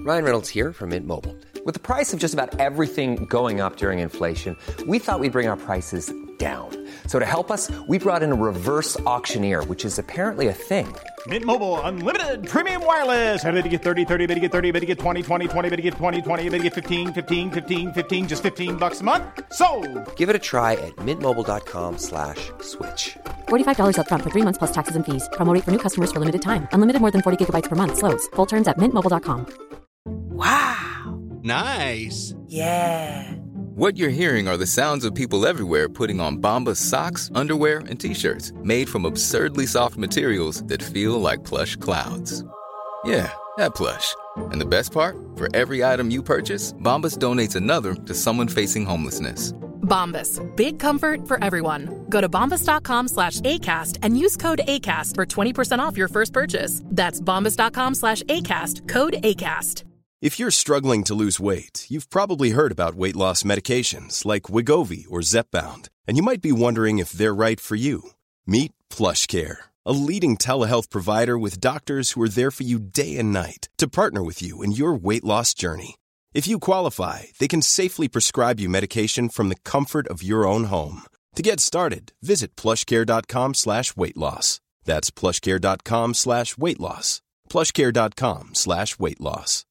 Ryan Reynolds here from Mint Mobile. With the price of just about everything going up during inflation, we thought we'd bring our prices down. So to help us, we brought in a reverse auctioneer, which is apparently a thing. Mint Mobile Unlimited Premium Wireless. How to get 30, 30, bit to get 30, bit to get 20, 20, 20, bit to get 20, 20, bit to get 15, 15, 15, 15, just $15 a month? Sold! Give it a try at mintmobile.com/switch. $45 up front for 3 months plus taxes and fees. Promo rate for new customers for limited time. Unlimited more than 40 gigabytes per month. Slows full terms at mintmobile.com. Wow. Nice. Yeah. What you're hearing are the sounds of people everywhere putting on Bombas socks, underwear, and T-shirts made from absurdly soft materials that feel like plush clouds. Yeah, that plush. And the best part? For every item you purchase, Bombas donates another to someone facing homelessness. Bombas. Big comfort for everyone. Go to bombas.com/ACAST and use code ACAST for 20% off your first purchase. That's bombas.com/ACAST. Code ACAST. If you're struggling to lose weight, you've probably heard about weight loss medications like Wegovy or Zepbound, and you might be wondering if they're right for you. Meet PlushCare, a leading telehealth provider with doctors who are there for you day and night to partner with you in your weight loss journey. If you qualify, they can safely prescribe you medication from the comfort of your own home. To get started, visit plushcare.com/weightloss. That's plushcare.com/weightloss. plushcare.com/weightloss.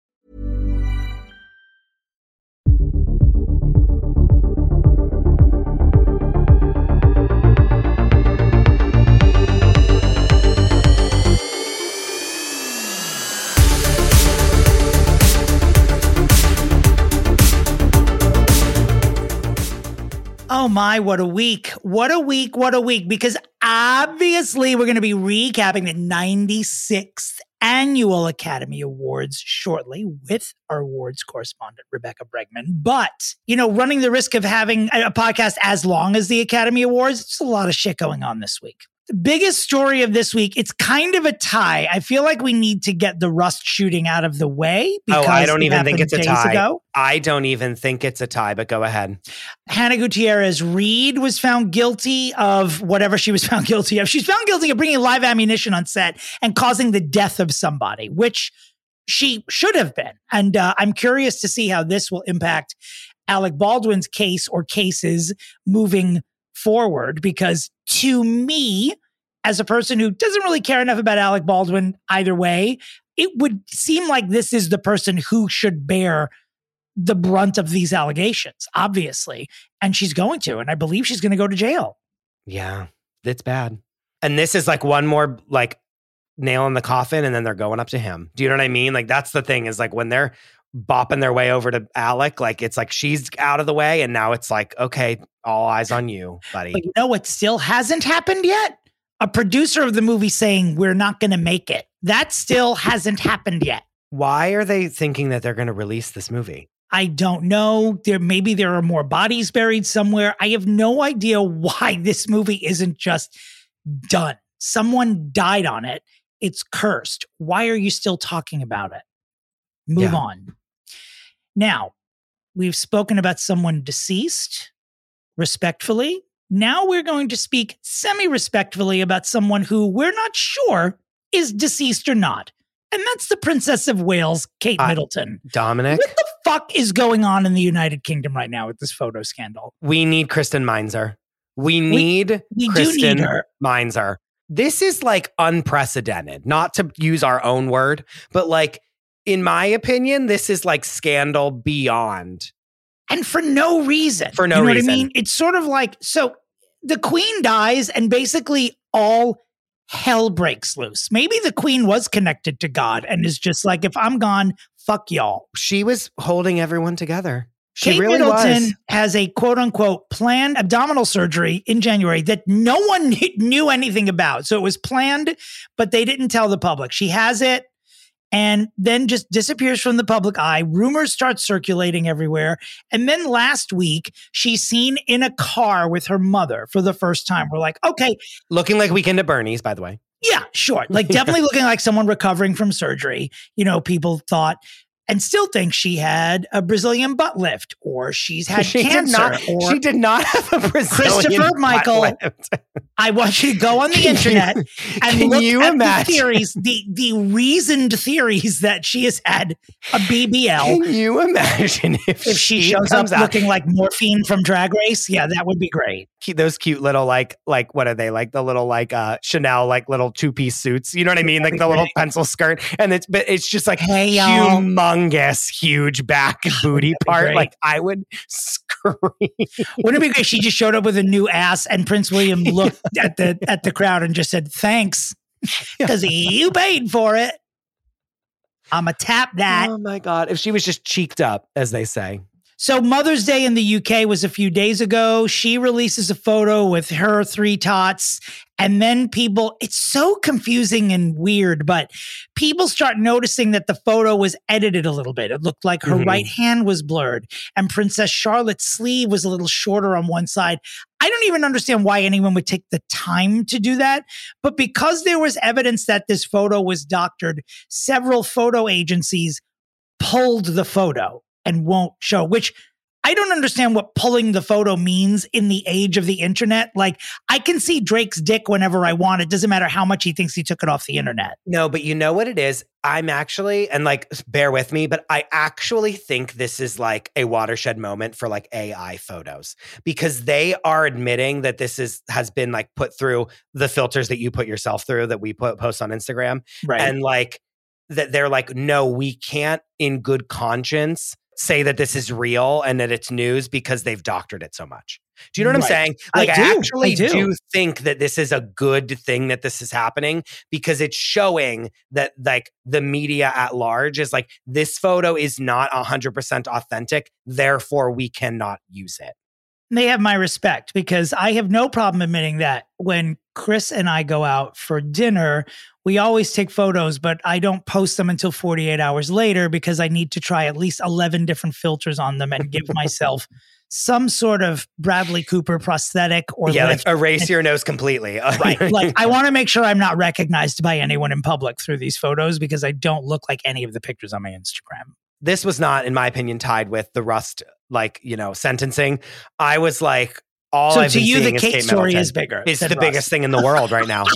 Oh my, what a week. What a week, what a week. Because obviously we're going to be recapping the 96th Annual Academy Awards shortly with our awards correspondent, Rebecca Bregman. But, running the risk of having a podcast as long as the Academy Awards, there's a lot of shit going on this week. The biggest story of this week, it's kind of a tie. I feel like we need to get the Rust shooting out of the way. Because I don't even think it's a tie. Ago. I don't even think it's a tie, but go ahead. Hannah Gutierrez Reed was found guilty of whatever she was found guilty of. She's found guilty of bringing live ammunition on set and causing the death of somebody, which she should have been. And I'm curious to see how this will impact Alec Baldwin's case or cases moving forward, because to me, as a person who doesn't really care enough about Alec Baldwin either way, it would seem like this is the person who should bear the brunt of these allegations, obviously. And she's going to, and I believe she's going to go to jail. Yeah, it's bad. And this is like one more nail in the coffin, and then they're going up to him. Do you know what I mean? Like, that's the thing, is like when they're bopping their way over to Alec, like it's like she's out of the way, and now it's like, okay, all eyes on you, buddy. But you know what still hasn't happened yet? A producer of the movie saying we're not going to make it. That still hasn't happened yet. Why are they thinking that they're going to release this movie? I don't know. Maybe there are more bodies buried somewhere. I have no idea why this movie isn't just done. Someone died on it. It's cursed. Why are you still talking about it? Move on. Now, we've spoken about someone deceased respectfully. Now we're going to speak semi-respectfully about someone who we're not sure is deceased or not. And that's the Princess of Wales, Kate Middleton. Dominic? What the fuck is going on in the United Kingdom right now with this photo scandal? We need Kristen Meinzer. We need Kristen Meinzer. This is like unprecedented, not to use our own word, but like, in my opinion, this is like scandal beyond. And for no reason. For no reason. What I mean? It's sort of like, so the queen dies and basically all hell breaks loose. Maybe the queen was connected to God and is just like, if I'm gone, fuck y'all. She was holding everyone together. She Kate really Middleton has a quote unquote planned abdominal surgery in January that no one knew anything about. So it was planned, but they didn't tell the public. She has it and then just disappears from the public eye. Rumors start circulating everywhere. And then last week, she's seen in a car with her mother for the first time. We're like, okay. Looking like Weekend at Bernie's, by the way. Yeah, sure. Like definitely looking like someone recovering from surgery, people thought. and still think she had a Brazilian butt lift or she's had cancer. She did not have a Brazilian Christopher Michael, butt lift. I want you to go on the internet and look at the theories, the reasoned theories that she has had a BBL. Can you imagine if she shows up looking like Morphine from Drag Race? Yeah, that would be great. Those cute little like what are they, like the little like Chanel like little 2-piece suits, you know what I mean, like the little pencil skirt, and it's just like humongous huge back booty part. Great. Like I would scream. Wouldn't it be great? She just showed up with a new ass and Prince William looked at the crowd and just said thanks because you paid for it. I'ma tap that. Oh my God, if she was just cheeked up, as they say. So Mother's Day in the UK was a few days ago. She releases a photo with her 3 tots. And then it's so confusing and weird, but people start noticing that the photo was edited a little bit. It looked like her right hand was blurred and Princess Charlotte's sleeve was a little shorter on one side. I don't even understand why anyone would take the time to do that. But because there was evidence that this photo was doctored, several photo agencies pulled the photo and won't show, which I don't understand what pulling the photo means in the age of the internet. Like, I can see Drake's dick whenever I want. It doesn't matter how much he thinks he took it off the internet. No, but you know what it is? I'm actually, and like, bear with me, but I actually think this is like a watershed moment for like AI photos, because they are admitting that this has been like put through the filters that you put yourself through, that we post on Instagram. Right. And like, that they're like, no, we can't in good conscience say that this is real and that it's news because they've doctored it so much. Do you know what I'm saying? Like, I actually do think that this is a good thing that this is happening, because it's showing that like the media at large is like, this photo is not 100% authentic, therefore we cannot use it. They have my respect, because I have no problem admitting that when Chris and I go out for dinner, we always take photos, but I don't post them until 48 hours later because I need to try at least 11 different filters on them and give myself some sort of Bradley Cooper prosthetic or like erase your nose completely. Right. Like, I want to make sure I'm not recognized by anyone in public through these photos, because I don't look like any of the pictures on my Instagram. This was not, in my opinion, tied with the Rust, like, sentencing. I was like, I've been seeing the Kate story is bigger. It's the biggest thing in the world right now.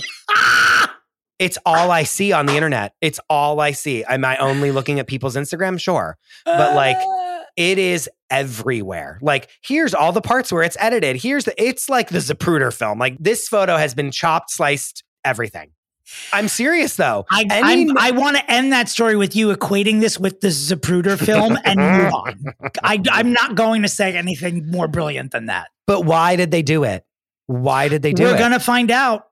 It's all I see on the internet. It's all I see. Am I only looking at people's Instagram? Sure. But like, it is everywhere. Like, here's all the parts where it's edited. It's like the Zapruder film. Like, this photo has been chopped, sliced, everything. I'm serious though. I want to end that story with you equating this with the Zapruder film and move on. I'm not going to say anything more brilliant than that. But why did they do it? Why did they do it? We're going to find out.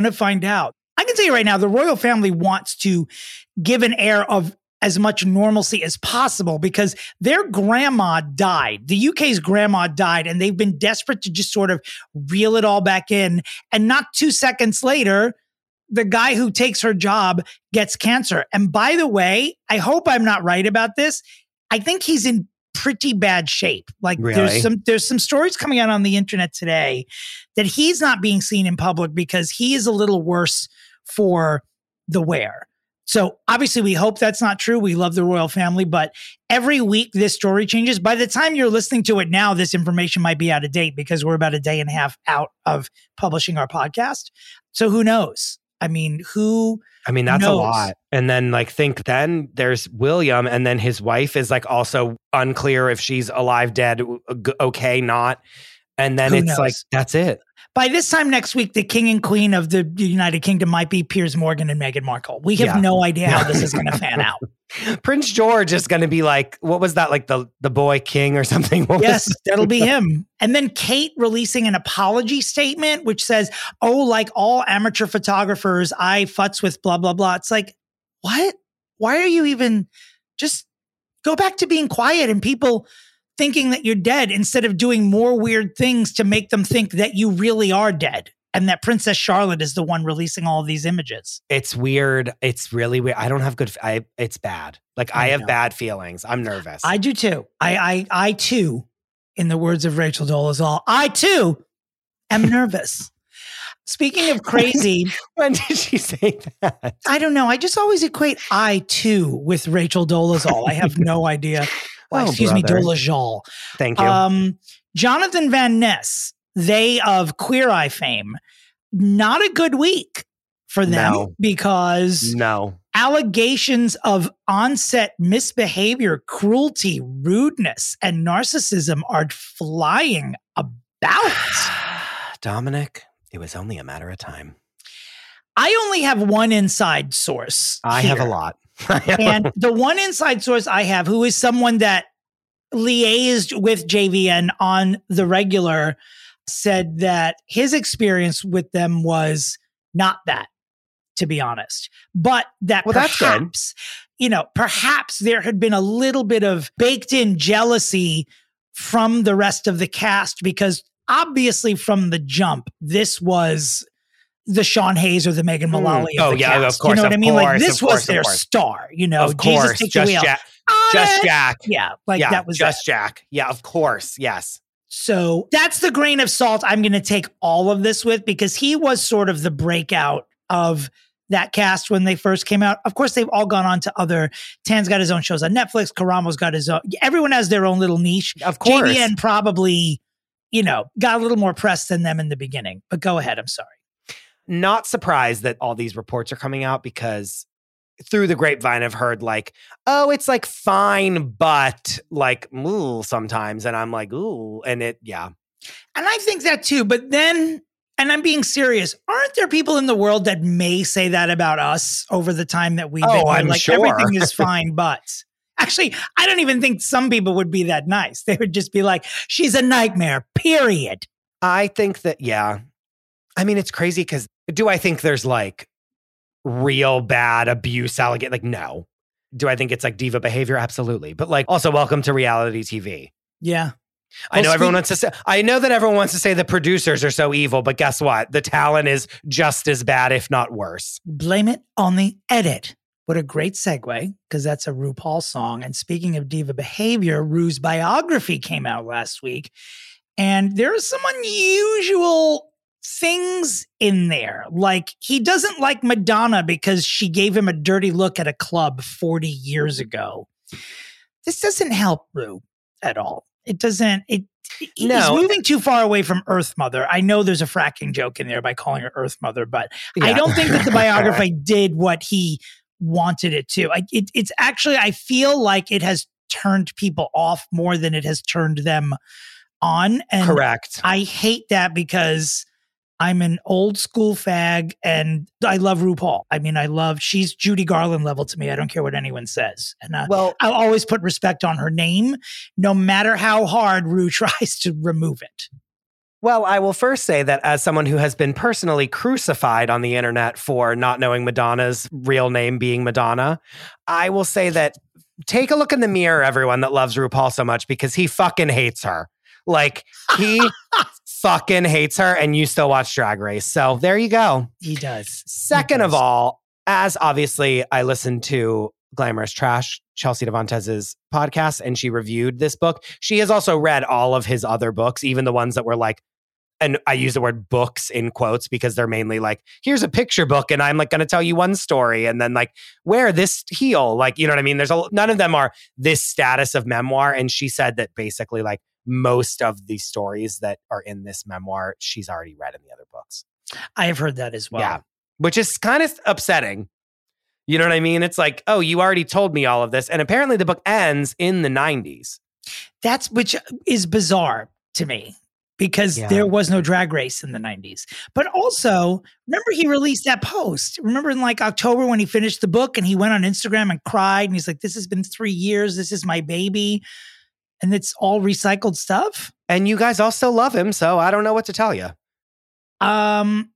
I can tell you right now, the royal family wants to give an air of as much normalcy as possible because their grandma died. The UK's grandma died, and they've been desperate to just sort of reel it all back in. And not 2 seconds later, the guy who takes her job gets cancer. And by the way, I hope I'm not right about this. I think he's in pretty bad shape. Like, really? there's some stories coming out on the internet today that he's not being seen in public because he is a little worse for the wear. So obviously we hope that's not true. We love the royal family, but every week this story changes. By the time you're listening to it now, this information might be out of date because we're about a day and a half out of publishing our podcast. So who knows? I mean, that's a lot. And then then there's William, and then his wife is like also unclear if she's alive, dead, okay, not. And then it's like, that's it. By this time next week, the king and queen of the United Kingdom might be Piers Morgan and Meghan Markle. We have no idea how this is going to fan out. Prince George is going to be like, what was that? Like the boy king or something? Yes, that'll be him. And then Kate releasing an apology statement, which says, like all amateur photographers, I futz with blah, blah, blah. It's like, what? Why are you even just go back to being quiet and people thinking that you're dead instead of doing more weird things to make them think that you really are dead and that Princess Charlotte is the one releasing all of these images. It's weird. It's really weird. I don't have it's bad. Like, I have bad feelings. I'm nervous. I do too. I too, in the words of Rachel Dolezal, I too am nervous. Speaking of crazy. When did she say that? I don't know. I just always equate I too with Rachel Dolezal. I have no idea. Well, excuse me, Dolezal. Thank you. Jonathan Van Ness, they of Queer Eye fame, not a good week for them because allegations of on-set misbehavior, cruelty, rudeness, and narcissism are flying about. Dominic, it was only a matter of time. I only have one inside source. I have a lot. And the one inside source I have, who is someone that liaised with JVN on the regular, said that his experience with them was not that, to be honest. But that perhaps, perhaps there had been a little bit of baked in jealousy from the rest of the cast, because obviously from the jump, this was the Sean Hayes or the Megan Mullally of the cast. Of course. You know what I mean? Course, this was their star, Of course. Jesus, Just Jack. Just Jack. Yeah, that was Just Jack. Yeah, of course. Yes. So that's the grain of salt I'm going to take all of this with, because he was sort of the breakout of that cast when they first came out. Of course, they've all gone on to other. Tan's got his own shows on Netflix. Karamo's got his own. Everyone has their own little niche. Of course. JVN probably, got a little more press than them in the beginning. But go ahead. I'm sorry. Not surprised that all these reports are coming out, because through the grapevine, I've heard it's fine, but sometimes. And I'm like, ooh, and it, yeah. And I think that too. But then, and I'm being serious, aren't there people in the world that may say that about us over the time that we've been here? I'm sure. Everything is fine, but actually, I don't even think some people would be that nice. They would just be like, she's a nightmare, period. I think that, yeah. I mean, it's crazy because do I think there's real bad abuse allegation? No. Do I think it's diva behavior? Absolutely. But also, welcome to reality TV. Yeah. I know everyone wants to say, I know that everyone wants to say the producers are so evil, but guess what? The talent is just as bad, if not worse. Blame it on the edit. What a great segue, because that's a RuPaul song. And speaking of diva behavior, Ru's biography came out last week. And there are some unusual things in there. He doesn't like Madonna because she gave him a dirty look at a club 40 years ago. This doesn't help Ru at all. It doesn't. He's moving too far away from Earth Mother. I know there's a fracking joke in there by calling her Earth Mother, but I don't think that the biography did what he wanted it to. It's actually, I feel like it has turned people off more than it has turned them on. And correct. I hate that because I'm an old school fag and I love RuPaul. I mean, she's Judy Garland level to me. I don't care what anyone says. And I'll always put respect on her name, no matter how hard Ru tries to remove it. Well, I will first say that as someone who has been personally crucified on the internet for not knowing Madonna's real name being Madonna, I will say that take a look in the mirror, everyone that loves RuPaul so much, because he fucking hates her. He fucking hates her, and you still watch Drag Race. So there you go. He does. Second of all, as obviously I listened to Glamorous Trash, Chelsea Devantez's podcast, and she reviewed this book. She has also read all of his other books, even the ones that were and I use the word books in quotes because they're mainly here's a picture book and I'm going to tell you one story and then wear this heel. You know what I mean? None of them are this status of memoir. And she said that basically most of the stories that are in this memoir, she's already read in the other books. I have heard that as well. Yeah. Which is kind of upsetting. You know what I mean? It's oh, you already told me all of this. And apparently the book ends in the 90s. Which is bizarre to me because there was no Drag Race in the 90s. But also, remember he released that post. Remember in October when he finished the book and he went on Instagram and cried and he's like, this has been 3 years. This is my baby. And it's all recycled stuff. And you guys all still love him, so I don't know what to tell you. Oprah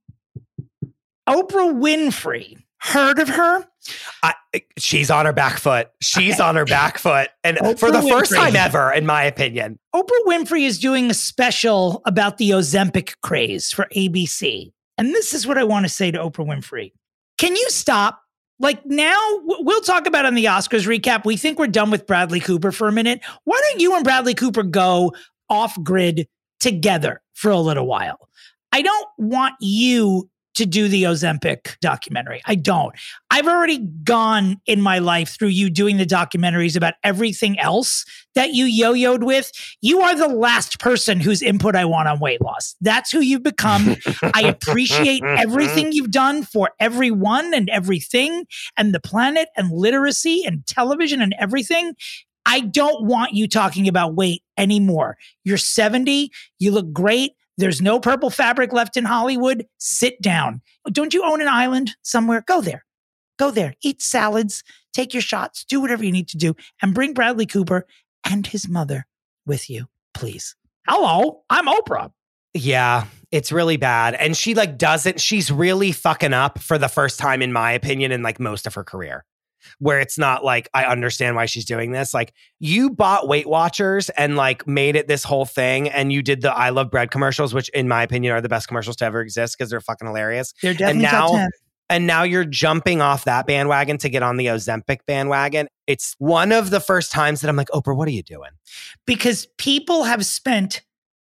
Winfrey. Heard of her? She's on her back foot. She's on her back foot. And Oprah for the Winfrey. first time ever, in my opinion. Now, Oprah Winfrey is doing a special about the Ozempic craze for ABC. And this is what I want to say to Oprah Winfrey. Can you stop? Now, we'll talk about on the Oscars recap. We think we're done with Bradley Cooper for a minute. Why don't you and Bradley Cooper go off grid together for a little while? I don't want you to do the Ozempic documentary. I don't. I've already gone in my life through you doing the documentaries about everything else that you yo-yoed with. You are the last person whose input I want on weight loss. That's who you've become. I appreciate everything you've done for everyone and everything and the planet and literacy and television and everything. I don't want you talking about weight anymore. You're 70. You look great. There's no purple fabric left in Hollywood. Sit down. Don't you own an island somewhere? Go there. Go there. Eat salads. Take your shots. Do whatever you need to do. And bring Bradley Cooper and his mother with you, please. Hello, I'm Oprah. Yeah, it's really bad. And she she's really fucking up for the first time, in my opinion, in like most of her career. Where it's not like, I understand why she's doing this. Like, you bought Weight Watchers and like made it this whole thing, and you did the I Love Bread commercials, which in my opinion are the best commercials to ever exist because they're fucking hilarious. They're definitely top 10. And now you're jumping off that bandwagon to get on the Ozempic bandwagon. It's one of the first times that I'm like, Oprah, what are you doing? Because people have spent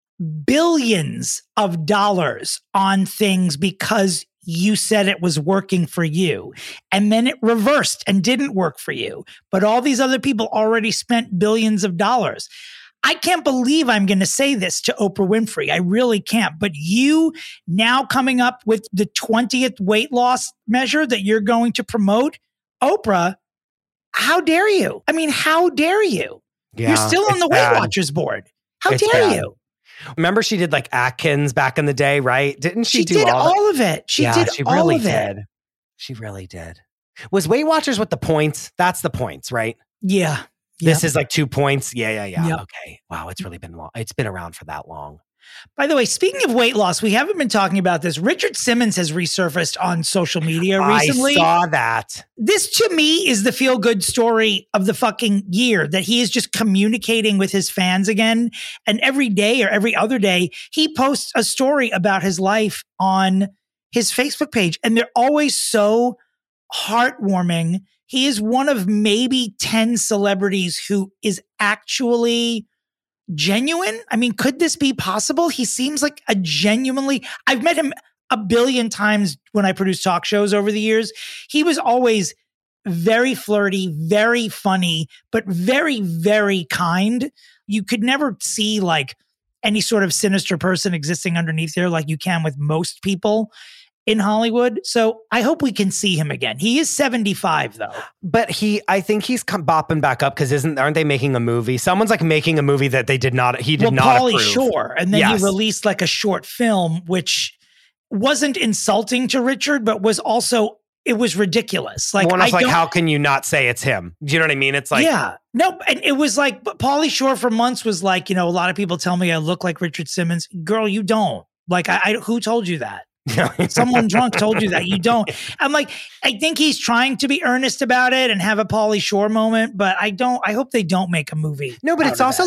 billions of dollars on things because you said it was working for you, and then it reversed and didn't work for you. But all these other people already spent billions of dollars. I can't believe I'm going to say this to Oprah Winfrey. I really can't. But you now coming up with the 20th weight loss measure that you're going to promote, Oprah, how dare you? I mean, how dare you? Yeah, you're still on the bad. Weight Watchers board. How It's dare bad. you? Remember she did like Atkins back in the day, right? Didn't she do did all of it. She did she all really of it. did. She really did. Was Weight Watchers with the points? That's the points, right? Yeah. This is like 2 points. Yeah. Yep. Okay. Wow. It's really been long. It's been around for that long. By the way, speaking of weight loss, we haven't been talking about this. Richard Simmons has resurfaced on social media recently. I saw that. This to me is the feel-good story of the fucking year, that he is just communicating with his fans again. And every day or every other day, he posts a story about his life on his Facebook page. And they're always so heartwarming. He is one of maybe 10 celebrities who is actually genuine. I mean, could this be possible? He seems like a genuinely, I've met him a billion times when I produced talk shows over the years. He was always very flirty, very funny, but very, very kind. You could never see like any sort of sinister person existing underneath there like you can with most people in Hollywood. So I hope we can see him again. He is 75 though. But I think he's bopping back up because aren't they making a movie? Someone's like making a movie that he did not Pauly approve. Shore. And then he released like a short film, which wasn't insulting to Richard, but was also, it was ridiculous. Like, how can you not say it's him? Do you know what I mean? It's like, yeah, no. And it was like, Pauly Shore for months was like, a lot of people tell me I look like Richard Simmons. Girl, you don't. Like, who told you that? Someone drunk told you that. You don't. I'm like, I think he's trying to be earnest about it and have a Pauly Shore moment, but I hope they don't make a movie. No, but it's also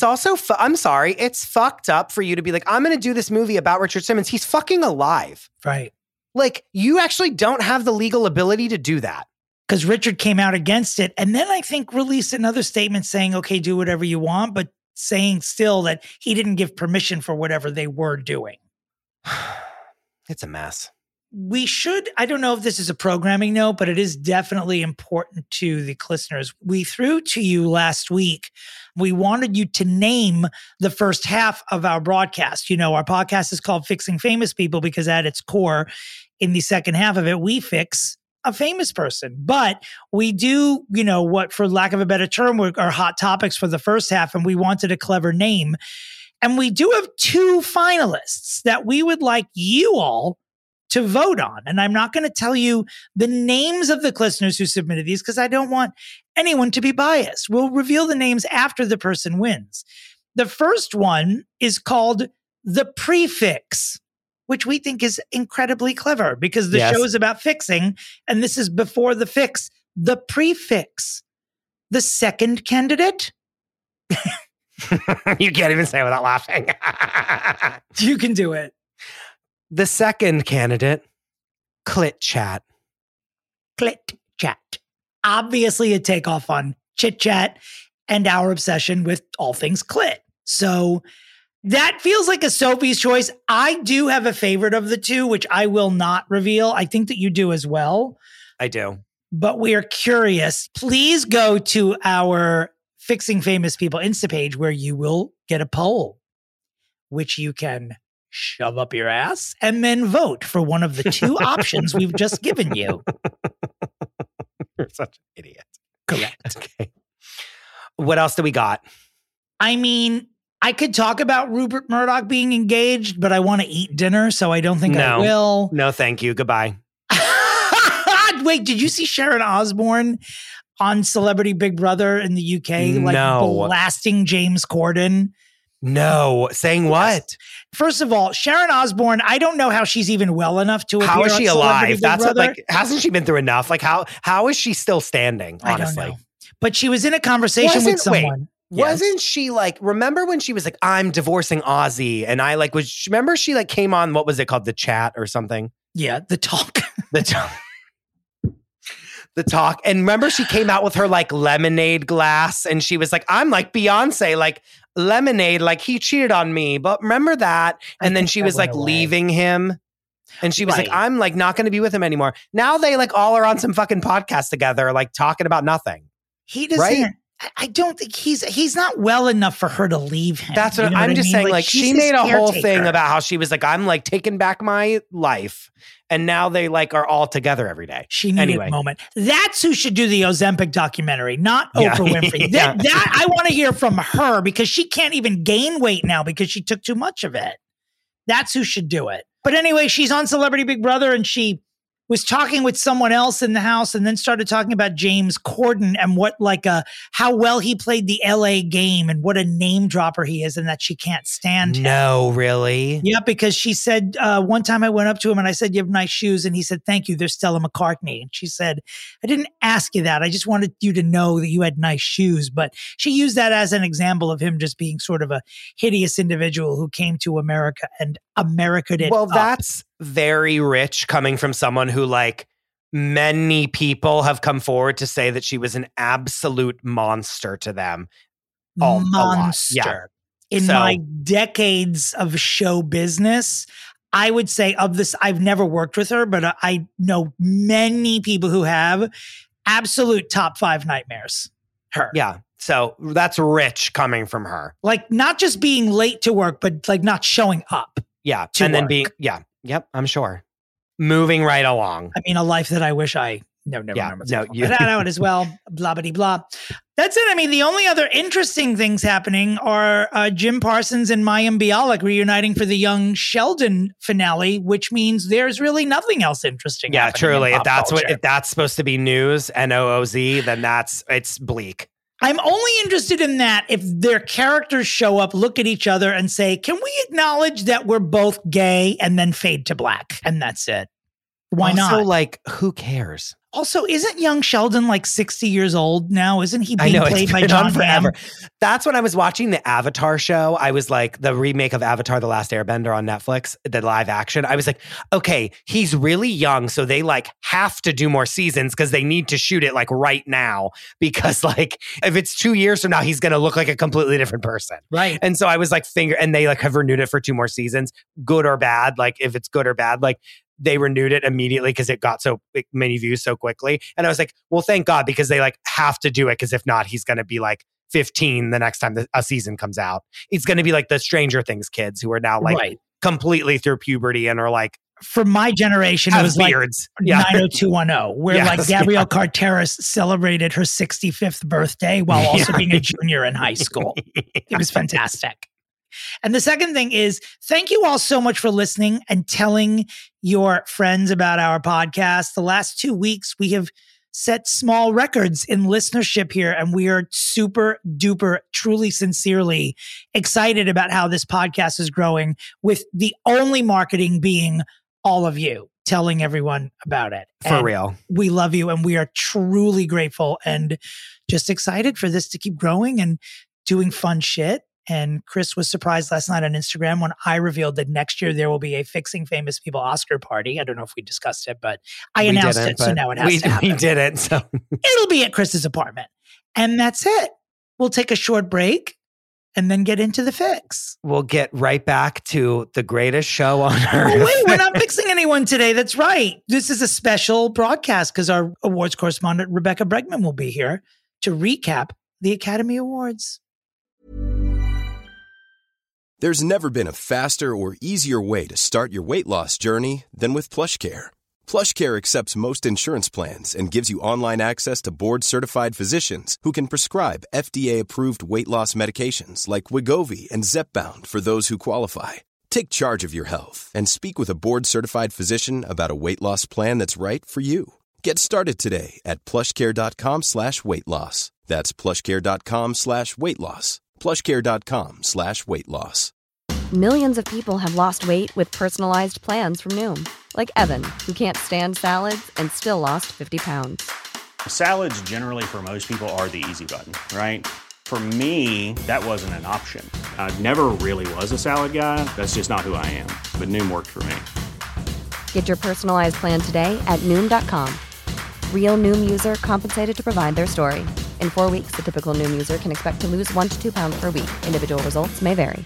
I'm sorry. It's fucked up for you to be like, I'm going to do this movie about Richard Simmons. He's fucking alive. Right. Like, you actually don't have the legal ability to do that. Because Richard came out against it. And then I think released another statement saying, okay, do whatever you want, but saying still that he didn't give permission for whatever they were doing. It's a mess. I don't know if this is a programming note, but it is definitely important to the listeners. We threw to you last week. We wanted you to name the first half of our broadcast. Our podcast is called Fixing Famous People because at its core, in the second half of it, we fix a famous person. But we do, what, for lack of a better term, are hot topics for the first half, and we wanted a clever name. And we do have 2 finalists that we would like you all to vote on. And I'm not going to tell you the names of the listeners who submitted these because I don't want anyone to be biased. We'll reveal the names after the person wins. The first one is called The Prefix, which we think is incredibly clever because the show is about fixing, and this is before the fix. The Prefix. The second candidate... You can't even say it without laughing. You can do it. The second candidate, Clit Chat. Clit Chat. Obviously a takeoff on Chit Chat and our obsession with all things clit. So That feels like a Sophie's choice. I do have a favorite of the two, which I will not reveal. I think that you do as well. I do. But we are curious. Please go to our Fixing Famous People Insta page where you will get a poll, which you can shove up your ass and then vote for one of the two options we've just given you. You're such an idiot. Correct. Okay. What else do we got? I mean, I could talk about Rupert Murdoch being engaged, but I want to eat dinner, so I don't think I will. No, thank you. Goodbye. Wait, did you see Sharon Osbourne on Celebrity Big Brother in the UK? Blasting James Corden? No. Saying what? First of all, Sharon Osbourne, I don't know how she's even well enough to appear. How is she on alive? That's what, hasn't she been through enough? How is she still standing, honestly? I don't know. But she was in a conversation with someone. Wasn't she remember when she was like, I'm divorcing Ozzy? And I remember she came on, what was it called? The Chat or something? Yeah, The Talk. The Talk. The Talk. And remember she came out with her lemonade glass and she was like, I'm like Beyonce, lemonade, he cheated on me. But remember that? And then she was leaving him. And she was like, I'm not going to be with him anymore. Now they all are on some fucking podcast together, talking about nothing. He doesn't. Right? I don't think he's not well enough for her to leave him. That's what I'm just saying. She made a whole thing about how she was like, I'm taking back my life. And now they are all together every day. She needed a moment. That's who should do the Ozempic documentary, not Oprah Winfrey. Yeah. That I want to hear from her because she can't even gain weight now because she took too much of it. That's who should do it. But anyway, she's on Celebrity Big Brother and she was talking with someone else in the house and then started talking about James Corden and what how well he played the LA game and what a name dropper he is and that she can't stand him. No, really? Yeah, because she said one time I went up to him and I said, you have nice shoes. And he said, thank you. They're Stella McCartney. And she said, I didn't ask you that. I just wanted you to know that you had nice shoes. But she used that as an example of him just being sort of a hideous individual who came to America and America'd it up. That's very rich coming from someone who many people have come forward to say that she was an absolute monster to them. Monster. Yeah. In my decades of show business, I would say of this, I've never worked with her, but I know many people who have. Absolute top 5 nightmares. Her. Yeah. So that's rich coming from her. Not just being late to work, but not showing up. Yeah. And then being, Yep, I'm sure. Moving right along. I mean, a life that I wish I never remember. You that out as well. Blah, blah, blah. That's it. I mean, the only other interesting things happening are Jim Parsons and Mayim Bialik reuniting for the Young Sheldon finale, which means there's really nothing else interesting. Yeah, truly. If that's supposed to be news, NOOZ, then it's bleak. I'm only interested in that if their characters show up, look at each other and say, can we acknowledge that we're both gay and then fade to black? And that's it. Why not? Also, who cares? Also, isn't young Sheldon 60 years old now? Isn't he being played by John forever? That's when I was watching the Avatar show. I was the remake of Avatar: The Last Airbender on Netflix, the live action. I was like, okay, he's really young, so they have to do more seasons because they need to shoot it right now because if it's 2 years from now, he's going to look like a completely different person. Right. And so I was and they have renewed it for 2 more seasons, good or bad. If it's good or bad, they renewed it immediately because it got so many views so quickly. And I was like, well, thank God, because they have to do it. Because if not, he's going to be 15 the next time a season comes out. It's going to be the Stranger Things kids who are now completely through puberty and are for my generation, it was beards. 90210, where Gabrielle Carteris celebrated her 65th birthday while also being a junior in high school. It was fantastic. And the second thing is, thank you all so much for listening and telling your friends about our podcast. The last 2 weeks, we have set small records in listenership here, and we are super duper, truly, sincerely excited about how this podcast is growing, with the only marketing being all of you telling everyone about it. For real. We love you, and we are truly grateful and just excited for this to keep growing and doing fun shit. And Chris was surprised last night on Instagram when I revealed that next year there will be a Fixing Famous People Oscar party. I don't know if we discussed it, but I announced it, so now it has to happen. We didn't, so. It'll be at Chris's apartment. And that's it. We'll take a short break, and then get into the fix. We'll get right back to the greatest show on earth. Oh, wait, we're not fixing anyone today. That's right. This is a special broadcast because our awards correspondent, Rebecca Bregman, will be here to recap the Academy Awards. There's never been a faster or easier way to start your weight loss journey than with PlushCare. PlushCare accepts most insurance plans and gives you online access to board-certified physicians who can prescribe FDA-approved weight loss medications like Wegovy and Zepbound for those who qualify. Take charge of your health and speak with a board-certified physician about a weight loss plan that's right for you. Get started today at plushcare.com/weight loss. That's plushcare.com/weight loss. plushcare.com/weight loss. Millions of people have lost weight with personalized plans from Noom. Like Evan, who can't stand salads and still lost 50 pounds. Salads generally for most people are the easy button, right? For me, that wasn't an option. I never really was a salad guy. That's just not who I am. But Noom worked for me. Get your personalized plan today at Noom.com. Real Noom user compensated to provide their story. In 4 weeks, the typical Noom user can expect to lose 1 to 2 pounds per week. Individual results may vary.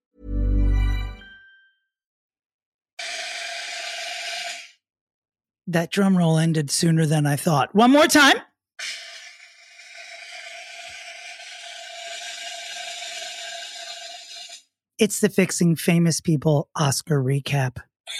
That drum roll ended sooner than I thought. One more time. It's the Fixing Famous People Oscar recap.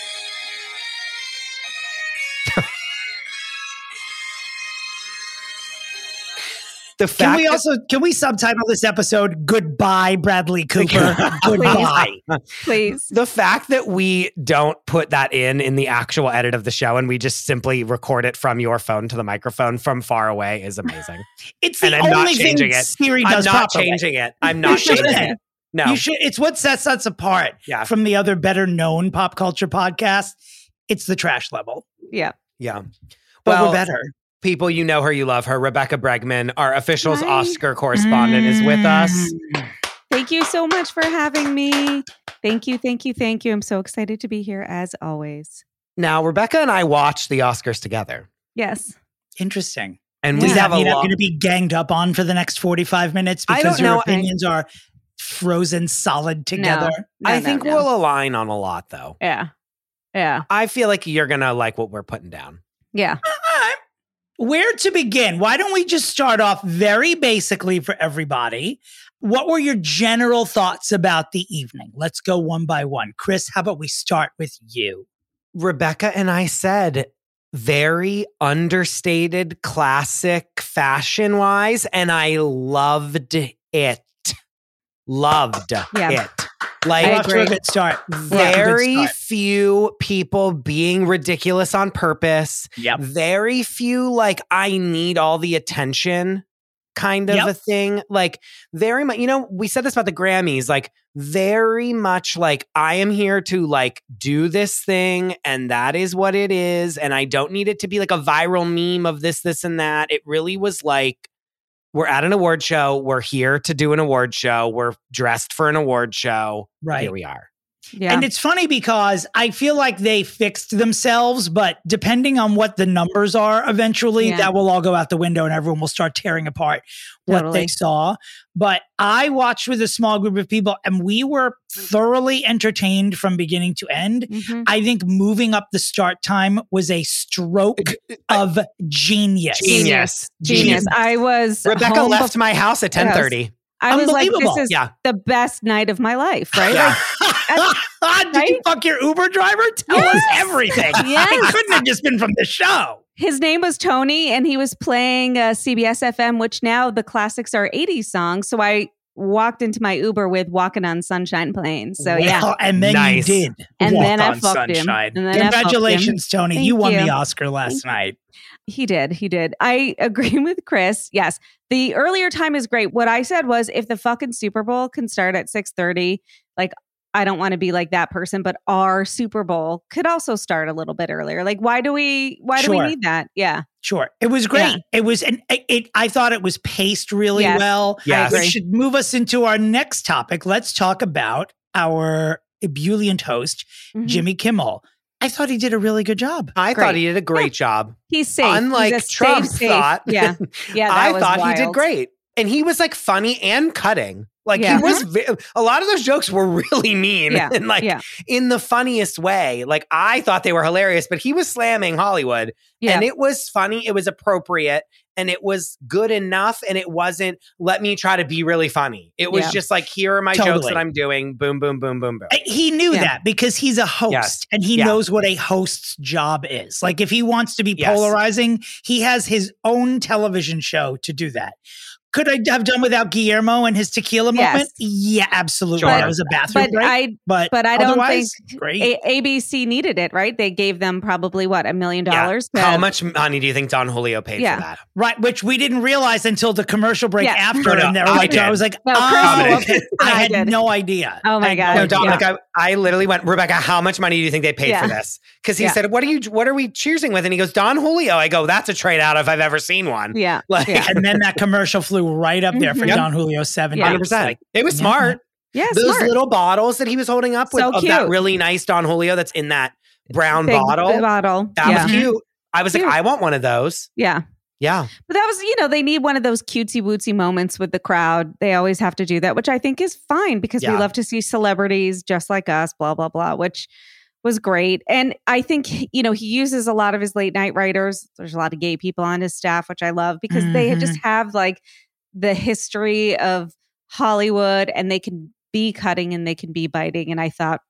Can we subtitle this episode "Goodbye, Bradley Cooper"? Goodbye, please. The fact that we don't put that in the actual edit of the show and we just simply record it from your phone to the microphone from far away is amazing. It's the only thing Siri does. I'm not changing it. I'm not changing it. No, you should. It's what sets us apart from the other better known pop culture podcasts. It's the trash level. Yeah. But we're better. People, you know her, you love her. Rebecca Bregman, our officials Oscar correspondent, is with us. Thank you so much for having me. Thank you. I'm so excited to be here as always. Now, Rebecca and I watched the Oscars together. Yes. Interesting. And we have I'm going to be ganged up on for the next 45 minutes because your opinions are frozen solid together. I think we'll align on a lot, though. Yeah. I feel like you're going to like what we're putting down. Yeah. Where to begin? Why don't we just start off very basically for everybody? What were your general thoughts about the evening? Let's go one by one. Chris, how about we start with you? Rebecca and I said very understated, classic fashion-wise, and I loved it. Loved it. Like, a good start. Very few people being ridiculous on purpose. Yep. Very few, like, I need all the attention kind of a thing. Like, very much, we said this about the Grammys, like, very much like, I am here to, like, do this thing, and that is what it is, and I don't need it to be like a viral meme of this, and that. It really was like, we're at an award show. We're here to do an award show. We're dressed for an award show. Right. Here we are. Yeah. And it's funny because I feel like they fixed themselves, but depending on what the numbers are eventually, that will all go out the window and everyone will start tearing apart what they saw. But I watched with a small group of people and we were thoroughly entertained from beginning to end. Mm-hmm. I think moving up the start time was a stroke of genius. Genius. I was Rebecca left my house at 10:30. I was like, this is the best night of my life, right? Yeah. Did you fuck your Uber driver? Tell us everything. It couldn't have just been from the show. His name was Tony, and he was playing CBS FM, which now the classics are 80s songs. So I walked into my Uber with Walking on Sunshine playing. So and then you did. And then I fucked him. Congratulations, Tony. You won the Oscar last night. He did. I agree with Chris. Yes. The earlier time is great. What I said was if the fucking Super Bowl can start at 6:30, like, I don't want to be like that person, but our Super Bowl could also start a little bit earlier. Like, why do we need that? Yeah. Sure. It was great. Yeah. It was, I thought it was paced really well. Yes. Which should move us into our next topic. Let's talk about our ebullient host, Jimmy Kimmel. I thought he did a really good job. I thought he did a great job. He's safe. Unlike Trump thought. Yeah. I thought he did great. And he was like funny and cutting. Like Yeah. he was, a lot of those jokes were really mean Yeah. and like in the funniest way. Like I thought they were hilarious, but he was slamming Hollywood and it was funny. It was appropriate and it was good enough. And it wasn't, let me try to be really funny. It was just like, here are my jokes that I'm doing. Boom, boom, boom, boom, boom. He knew that because he's a host and he knows what a host's job is. Like if he wants to be polarizing, he has his own television show to do that. Could I have done without Guillermo and his tequila moment? Yeah, absolutely. Sure. That was a bathroom break. But I don't think great. ABC needed it, right? They gave them probably what, $1 million? How much money do you think Don Julio paid for that? Right, which we didn't realize until the commercial break after. No, and they were like, I was like, okay. I had no idea. Oh my God. No, Dominic, I literally went, Rebecca, how much money do you think they paid for this? Because he said, what are we cheersing with? And he goes, Don Julio. I go, that's a trade out if I've ever seen one. Yeah. And then that commercial flew right up there for Don Julio 70. 100%. It was smart. Yeah, those little bottles that he was holding up with of that really nice Don Julio that's in that brown bottle. That was cute. I was like, I want one of those. Yeah. Yeah. But that was, they need one of those cutesy wootsy moments with the crowd. They always have to do that, which I think is fine because we love to see celebrities just like us, blah, blah, blah, which was great. And I think, he uses a lot of his late night writers. There's a lot of gay people on his staff, which I love because they just have like the history of Hollywood and they can be cutting and they can be biting. And I thought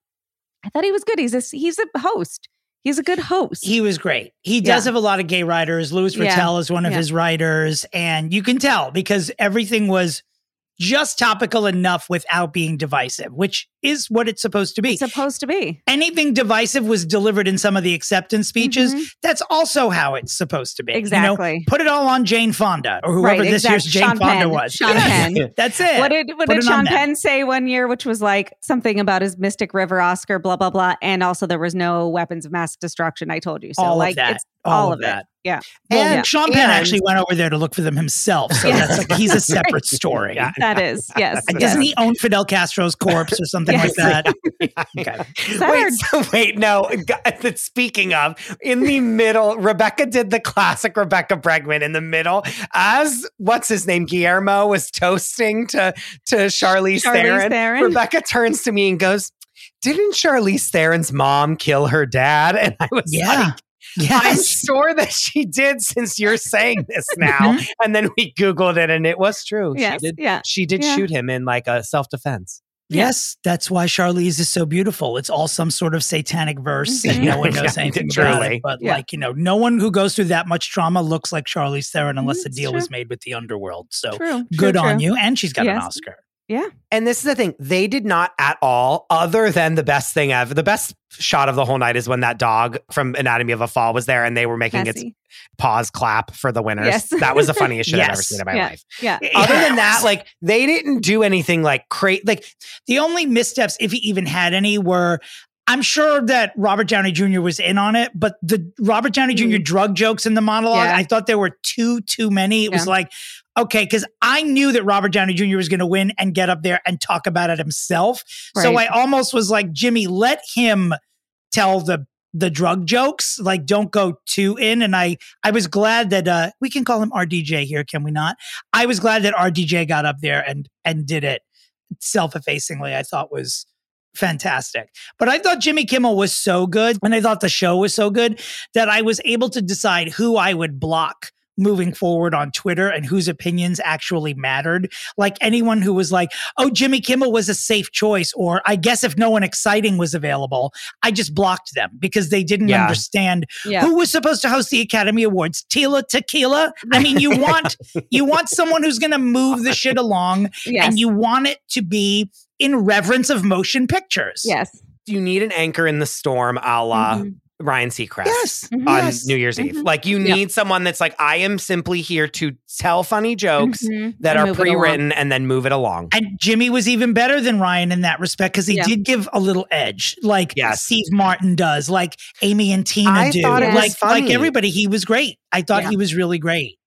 he was good. He's a host. He's a good host. He was great. He does have a lot of gay writers. Louis Vuittel is one of his writers. And you can tell because everything was just topical enough without being divisive, which is what it's supposed to be. It's supposed to be. Anything divisive was delivered in some of the acceptance speeches. That's also how it's supposed to be. Exactly. Put it all on Jane Fonda or whoever this year's Jane Fonda was. Sean Penn. That's it. What did Sean Penn say one year, which was like something about his Mystic River Oscar, blah, blah, blah. And also there was no weapons of mass destruction. I told you. So all like of that. It's all of that. Yeah. Well, Sean Penn actually went over there to look for them himself. So that's like, he's a separate story. That is. Yes. Doesn't he own Fidel Castro's corpse or something like that? Wait, no. Speaking of, in the middle, Rebecca did the classic Rebecca Bregman in the middle as, what's his name, Guillermo was toasting to Charlize Theron. Rebecca turns to me and goes, didn't Charlize Theron's mom kill her dad? And I was like, I'm sure that she did since you're saying this now. And then we Googled it and it was true. Yes, she did shoot him in like a self-defense. Yes, that's why Charlize is so beautiful. It's all some sort of satanic verse and no one knows anything about it. But no one who goes through that much trauma looks like Charlize Theron unless the deal was made with the underworld. So good on you. And she's got an Oscar. Yeah. And this is the thing. They did not at all, other than the best thing ever. The best shot of the whole night is when that dog from Anatomy of a Fall was there and they were making its paws clap for the winners. Yes. That was the funniest shit I've ever seen in my life. Yeah. Other than that, like they didn't do anything like crazy. Like the only missteps, if he even had any, were I'm sure that Robert Downey Jr. was in on it, but the Robert Downey Jr. drug jokes in the monologue, I thought there were too many. It was like, okay, because I knew that Robert Downey Jr. was going to win and get up there and talk about it himself. Right. So I almost was like, Jimmy, let him tell the drug jokes. Like, don't go too in. And I was glad that we can call him RDJ here, can we not? I was glad that RDJ got up there and did it self-effacingly. I thought was fantastic. But I thought Jimmy Kimmel was so good and I thought the show was so good that I was able to decide who I would block moving forward on Twitter and whose opinions actually mattered. Like anyone who was like, oh, Jimmy Kimmel was a safe choice, or I guess if no one exciting was available, I just blocked them because they didn't understand who was supposed to host the Academy Awards. Tila Tequila. I mean, you want someone who's going to move the shit along and you want it to be in reverence of motion pictures. Yes. You need an anchor in the storm a la Ryan Seacrest on New Year's Eve. Like you need someone that's like, I am simply here to tell funny jokes that are pre-written and then move it along. And Jimmy was even better than Ryan in that respect because he did give a little edge, like Steve Martin does, like Amy and Tina do. Thought it was funny. Like everybody, he was great. I thought he was really great.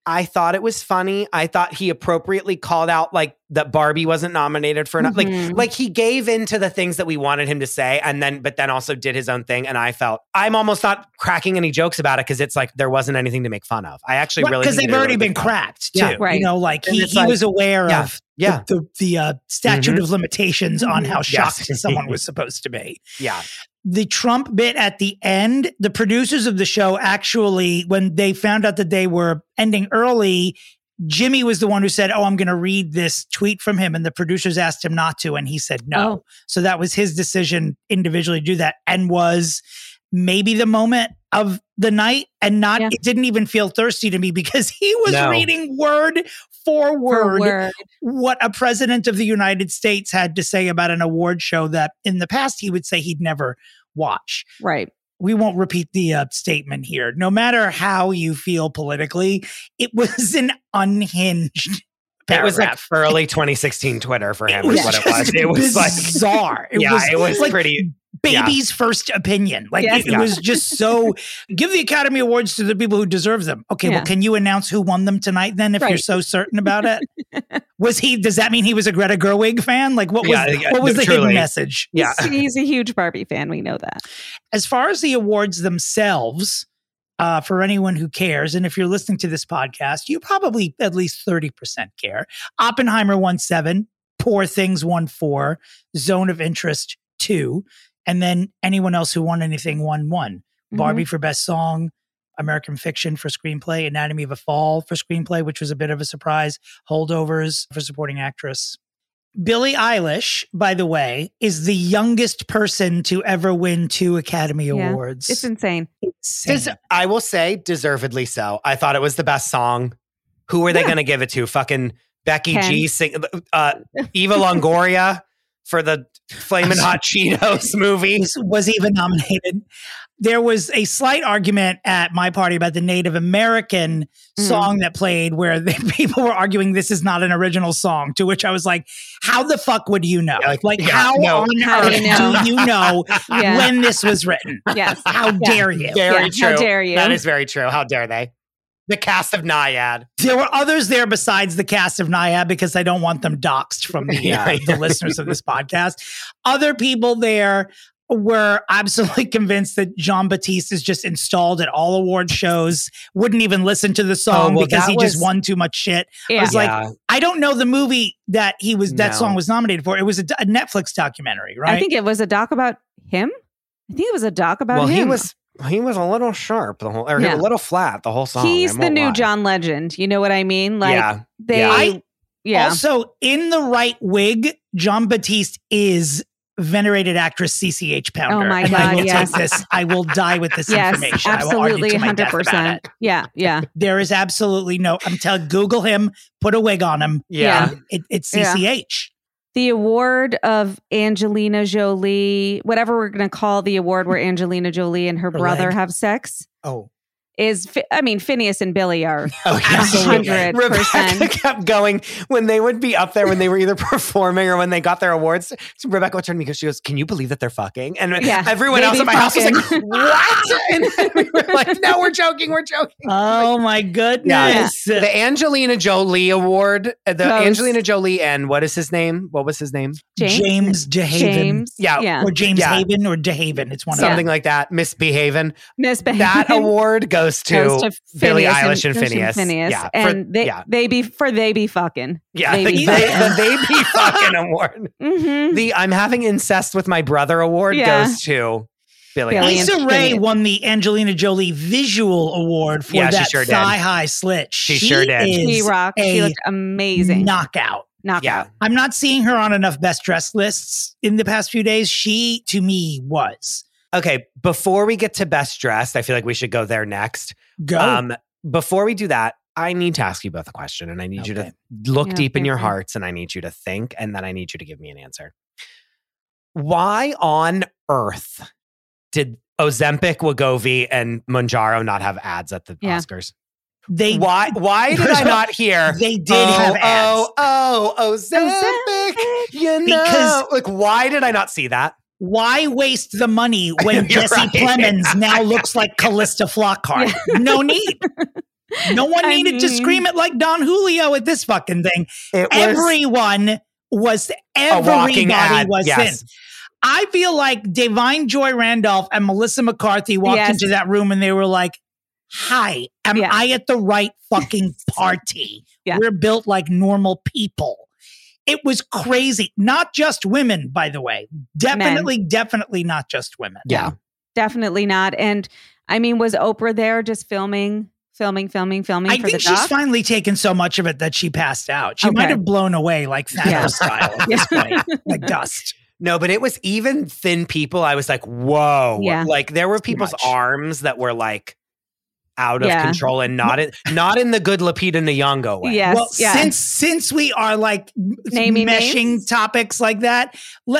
I thought it was funny. I thought he appropriately called out like that Barbie wasn't nominated for like he gave into the things that we wanted him to say, but then also did his own thing. And I felt I'm almost not cracking any jokes about it because it's like there wasn't anything to make fun of. I actually really because they've already been cracked too. Yeah. Right. You know, like he was aware of the statute of limitations on how shocked someone was supposed to be. Yeah. The Trump bit at the end, the producers of the show actually, when they found out that they were ending early, Jimmy was the one who said, I'm going to read this tweet from him. And the producers asked him not to. And he said no. Oh. So that was his decision individually to do that, and was maybe the moment of the night, and it didn't even feel thirsty to me because he was reading word for word what a president of the United States had to say about an award show that in the past he would say he'd never watch. Right. We won't repeat the statement here. No matter how you feel politically, it was an unhinged paragraph. It was like early 2016 Twitter for him is what it was. It was bizarre. It was like pretty... baby's first opinion. Like it was just so, give the Academy Awards to the people who deserve them. Okay, well, can you announce who won them tonight then if you're so certain about it? Does that mean he was a Greta Gerwig fan? Like what was the hidden message? Yeah. He's a huge Barbie fan. We know that. As far as the awards themselves, for anyone who cares, and if you're listening to this podcast, you probably at least 30% care. Oppenheimer won 7, Poor Things won 4, Zone of Interest 2, and then anyone else who won anything won 1. Barbie for Best Song, American Fiction for Screenplay, Anatomy of a Fall for Screenplay, which was a bit of a surprise, Holdovers for Supporting Actress. Billie Eilish, by the way, is the youngest person to ever win 2 Academy Awards. It's insane. I will say, deservedly so. I thought it was the best song. Who are they going to give it to? Fucking Becky G, Eva Longoria for the Flamin' Hot Cheetos movie. Was even nominated. There was a slight argument at my party about the Native American song that played where people were arguing this is not an original song, to which I was like, how the fuck would you know? How on earth do you know when this was written? Yes. How dare you? Very true. How dare you? That is very true. How dare they? The cast of Naiad. There were others there besides the cast of Naiad because I don't want them doxxed from the listeners of this podcast. Other people there were absolutely convinced that Jean-Baptiste is just installed at all award shows, wouldn't even listen to the song because he just won too much shit. I was like, I don't know the movie that that song was nominated for. It was a Netflix documentary, right? I think it was a doc about him. I think it was a doc about him. He was a little sharp a little flat the whole song. He's the new John Legend. You know what I mean? Like Also, in the right wig, Jean-Baptiste is venerated actress CCH Pounder. Oh my and God, I will take this. I will die with this information. Absolutely, 100%. Yeah. There is absolutely no. I'm telling. Google him. Put a wig on him. Yeah. It's CCH. Yeah. The award of Angelina Jolie, whatever we're going to call the award where Angelina Jolie and her brother have sex. Is Phineas and Billy are 100%. Rebecca kept going when they would be up there when they were either performing or when they got their awards. So Rebecca would turn to me because she goes, "Can you believe that they're fucking?" And everyone else in my house was like, "What?" And then we were like, "No, we're joking. Oh my goodness! Yeah. The Angelina Jolie award, Angelina Jolie and what is his name? What was his name? James DeHaven. Or James Haven or DeHaven. It's one something like that. Misbehavin'. That award goes to Billie Eilish and Phineas. Yeah, and they be fucking. Yeah, they be fucking award. The I'm having incest with my brother award goes to Billie. Issa Rae won the Angelina Jolie Visual Award for that thigh-high slit. She sure did. She rocked. She looked amazing. Knockout. Yeah. I'm not seeing her on enough best dressed lists in the past few days. She, to me, was. Okay, before we get to best dressed, I feel like we should go there next. Go. Before we do that, I need to ask you both a question, and I need you to look deep in your hearts, and I need you to think, and then I need you to give me an answer. Why on earth did Ozempic, Wegovy, and Mounjaro not have ads at the Oscars? Why did I not hear? They did have ads. Ozempic, because why did I not see that? Why waste the money when Jesse Plemons now looks like Callista Flockhart? No need. No one needed to scream it like Don Julio at this fucking thing. Everybody was in. I feel like Divine Joy Randolph and Melissa McCarthy walked into that room and they were like, hi, am I at the right fucking party? We're built like normal people. It was crazy. Not just women, by the way. Definitely not just women. Yeah. Definitely not. And I mean, was Oprah there just filming I for think the she's doc? finally taken so much of it that she passed out. She might have blown away like Thanos style at this point, like dust. No, but it was even thin people. I was like, whoa. Yeah. Like there were people's arms that were like out of control and not in the good Lupita Nyong'o way. Yes. Well, since we are like meshing topics like that,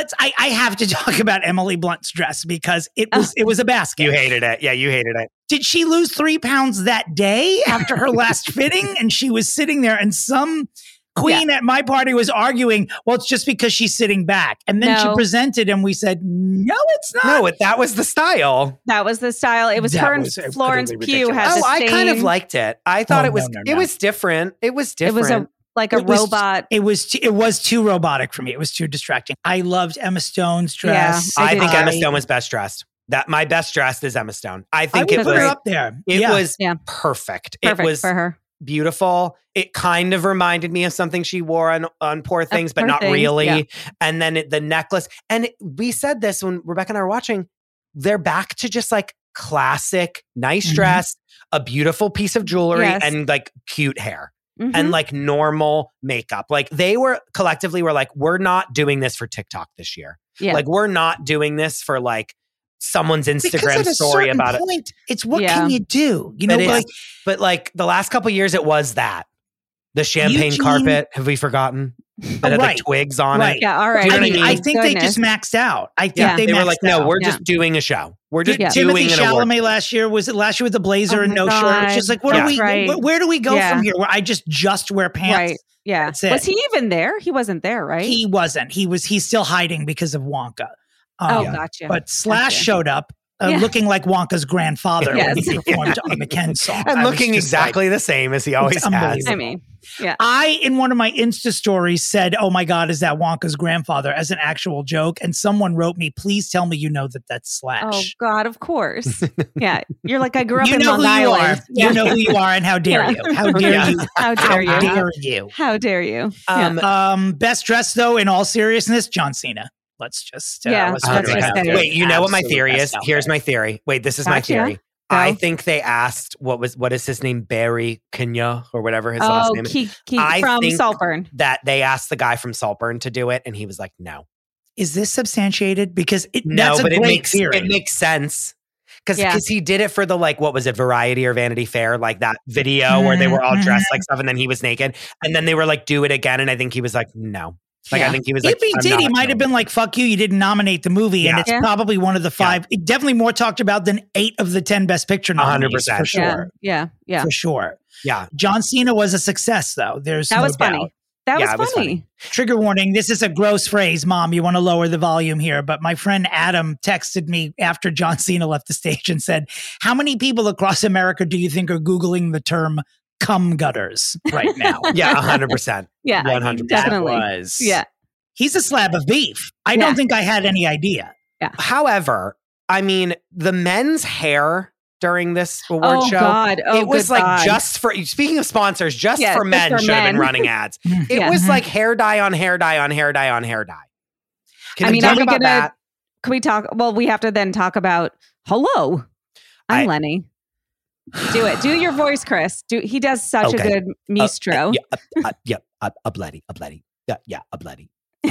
I have to talk about Emily Blunt's dress because it was a basket. You hated it. Yeah, you hated it. Did she lose 3 pounds that day after her last fitting? And she was sitting there and some queen at my party was arguing, well, it's just because she's sitting back. And then she presented and we said, no, it's not. No, that was the style. That was the style. It was her and Florence Pugh had the same. I kind of liked it. I thought it was different. It was different. It was like a robot. It was too robotic for me. It was too distracting. I loved Emma Stone's dress. Yeah, I think Emma Stone was best dressed. That my best dressed is Emma Stone. I think it was put her up there. It was perfect. It was for her. Beautiful. It kind of reminded me of something she wore on Poor Things, but not really. Yeah. And then the necklace. And we said this when Rebecca and I were watching. They're back to just like classic, nice dress, a beautiful piece of jewelry, and like cute hair. And like normal makeup. Like they were collectively were like, we're not doing this for TikTok this year. Yeah. Like we're not doing this for like someone's Instagram story about it. It's what can you do? You know, but like the last couple of years, it was that the champagne carpet. Have we forgotten that had like twigs on it? Yeah, all right. You know what I mean? I think they just maxed out. I think they were like, maxed out. no, we're just doing a show. We're just doing Timothy an Chalamet last year with the blazer and no shirt. It's just like, where do we go from here? Where I just wear pants. Right. Yeah. Was he even there? He wasn't there, right? He wasn't. He's still hiding because of Wonka. Gotcha. But Slash showed up looking like Wonka's grandfather when he performed on the Ken song. And looking exactly the same as he always has. I mean, I, in one of my Insta stories said, oh my God, is that Wonka's grandfather as an actual joke? And someone wrote me, please tell me you know that that's Slash. Oh God, of course. Yeah. You're like, I grew up in know Long who you Island. are. You know who you are and how dare you. How dare you. How dare you. How dare you. How dare you. Best dressed though, in all seriousness, John Cena. Let's just wait, you know what my theory is? Here's my theory. Wait, this is my theory. I think they asked what is his name? Barry Kenya or whatever his last name is. From Saltburn. That they asked the guy from Saltburn to do it and he was like, no. Is this substantiated? Because that's a great theory. It makes sense. Because he did it for the what was it, Variety or Vanity Fair, like that video where they were all dressed like stuff and then he was naked. And then they were like, do it again. And I think he was like, no. I think he was like, if he did, he might have been like, fuck you didn't nominate the movie. And it's probably one of the 5, definitely more talked about than 8 of the 10 Best Picture nominees. 100%. For sure. Yeah. For sure. Yeah. John Cena was a success, though. That was funny. That was funny. Trigger warning. This is a gross phrase, Mom. You want to lower the volume here. But my friend Adam texted me after John Cena left the stage and said, how many people across America do you think are Googling the term cum gutters right now? Yeah, 100%. Yeah, 100%. Definitely. Yeah. He's a slab of beef. I don't think I had any idea. Yeah. However, I mean, the men's hair during this award show, it was just for, speaking of sponsors, just for men should have been running ads. It was like hair dye on hair dye on hair dye on hair dye. Can we talk about that? Can we talk? Well, we have to then talk about, hello, I'm Lenny. Do it. Do your voice, Chris. He does such a good mistro. A bloody. Yeah, a bloody.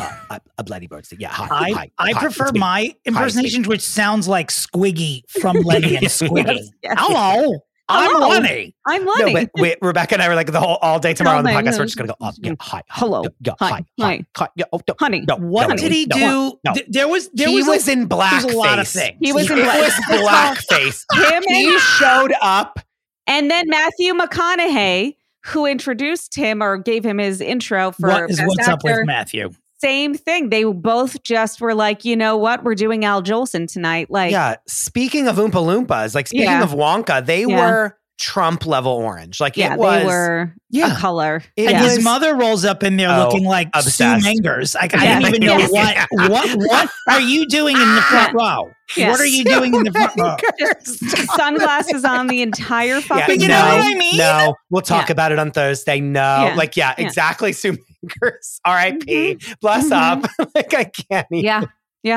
A bloody bird. Yeah, hi. I prefer my impersonations, which sounds like Squiggy from Lenny and Squiggy. Hello, I'm Lenny. I'm Lenny. No, but Rebecca and I were like all day tomorrow on the podcast. We're just gonna go. Hi. Hello. Hi. Honey. What did he do? There was in blackface. There was a lot of things. He was in blackface. He showed up, and then Matthew McConaughey, who introduced him or gave him his intro for what's up with Matthew. Same thing. They both just were like, you know what? We're doing Al Jolson tonight. Like, speaking of Oompa Loompas, speaking of Wonka, they were Trump level orange. Like Yeah, it was. they were a color. It And was- his mother rolls up in there looking like obsessed. Sue Mengers. Like, I didn't even know what are you doing in the front row? Yes. What are you doing in the front row? Sunglasses on the entire fucking But you know what I mean? No, we'll talk about it on Thursday. No, Yeah. exactly. Sue Mengers. R.I.P. Bless up. Like I can't even. Yeah.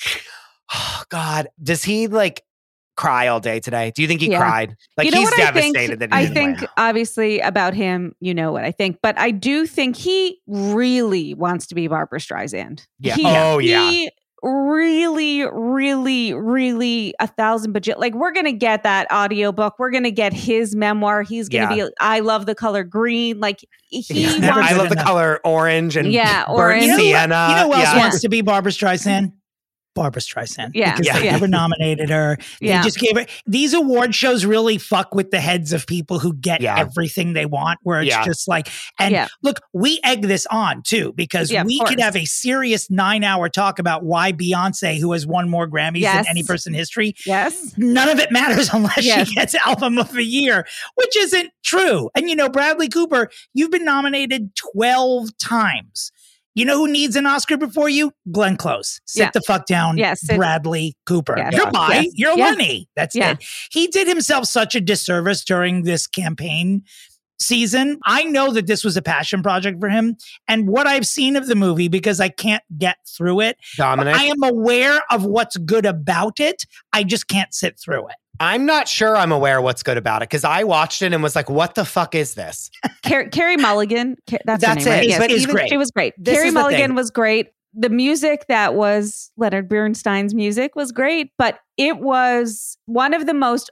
Oh God. Does he like cry all day today? Do you think he Yeah. cried? Like You know he's what devastated that he I didn't think win. obviously about him, you know what I think, but I do think he really wants to be Barbara Streisand. Yeah. He really, really, really 1,000 bajillion. Like we're gonna get that audiobook. We're gonna get his memoir. He's gonna be I love the color green. Like he wants I love the color orange and burnt orange. sienna. You know who else Yeah. wants to be Barbara Streisand? Barbara Streisand. Yeah. Because they Yeah. never nominated her. They Yeah. just gave her. These award shows really fuck with the heads of people who get Yeah. everything they want, where it's Yeah. just like, and Yeah. look, we egg this on too, because Yeah, of we could course. have a serious 9-hour talk about why Beyonce, who has won more Grammys Yes. than any person in history, Yes. none of it matters unless Yes. she gets Album of the Year, which isn't true. And you know, Bradley Cooper, you've been nominated 12 times. You know who needs an Oscar before you? Glenn Close. Sit the fuck down, Bradley Cooper. Yes. Goodbye. Yes. You're Yeah. Lenny. That's Yeah. it. He did himself such a disservice during this campaign season. I know that this was a passion project for him. And what I've seen of the movie, because I can't get through it, Dominic? I am aware of what's good about it. I just can't sit through it. I'm not sure I'm aware what's good about it because I watched it and was like, what the fuck is this? Carrie Mulligan. That's her name, it. right? Yes. But is even great. She was great. This Carrie is the Mulligan thing. was great. The music that was Leonard Bernstein's music was great, but it was one of the most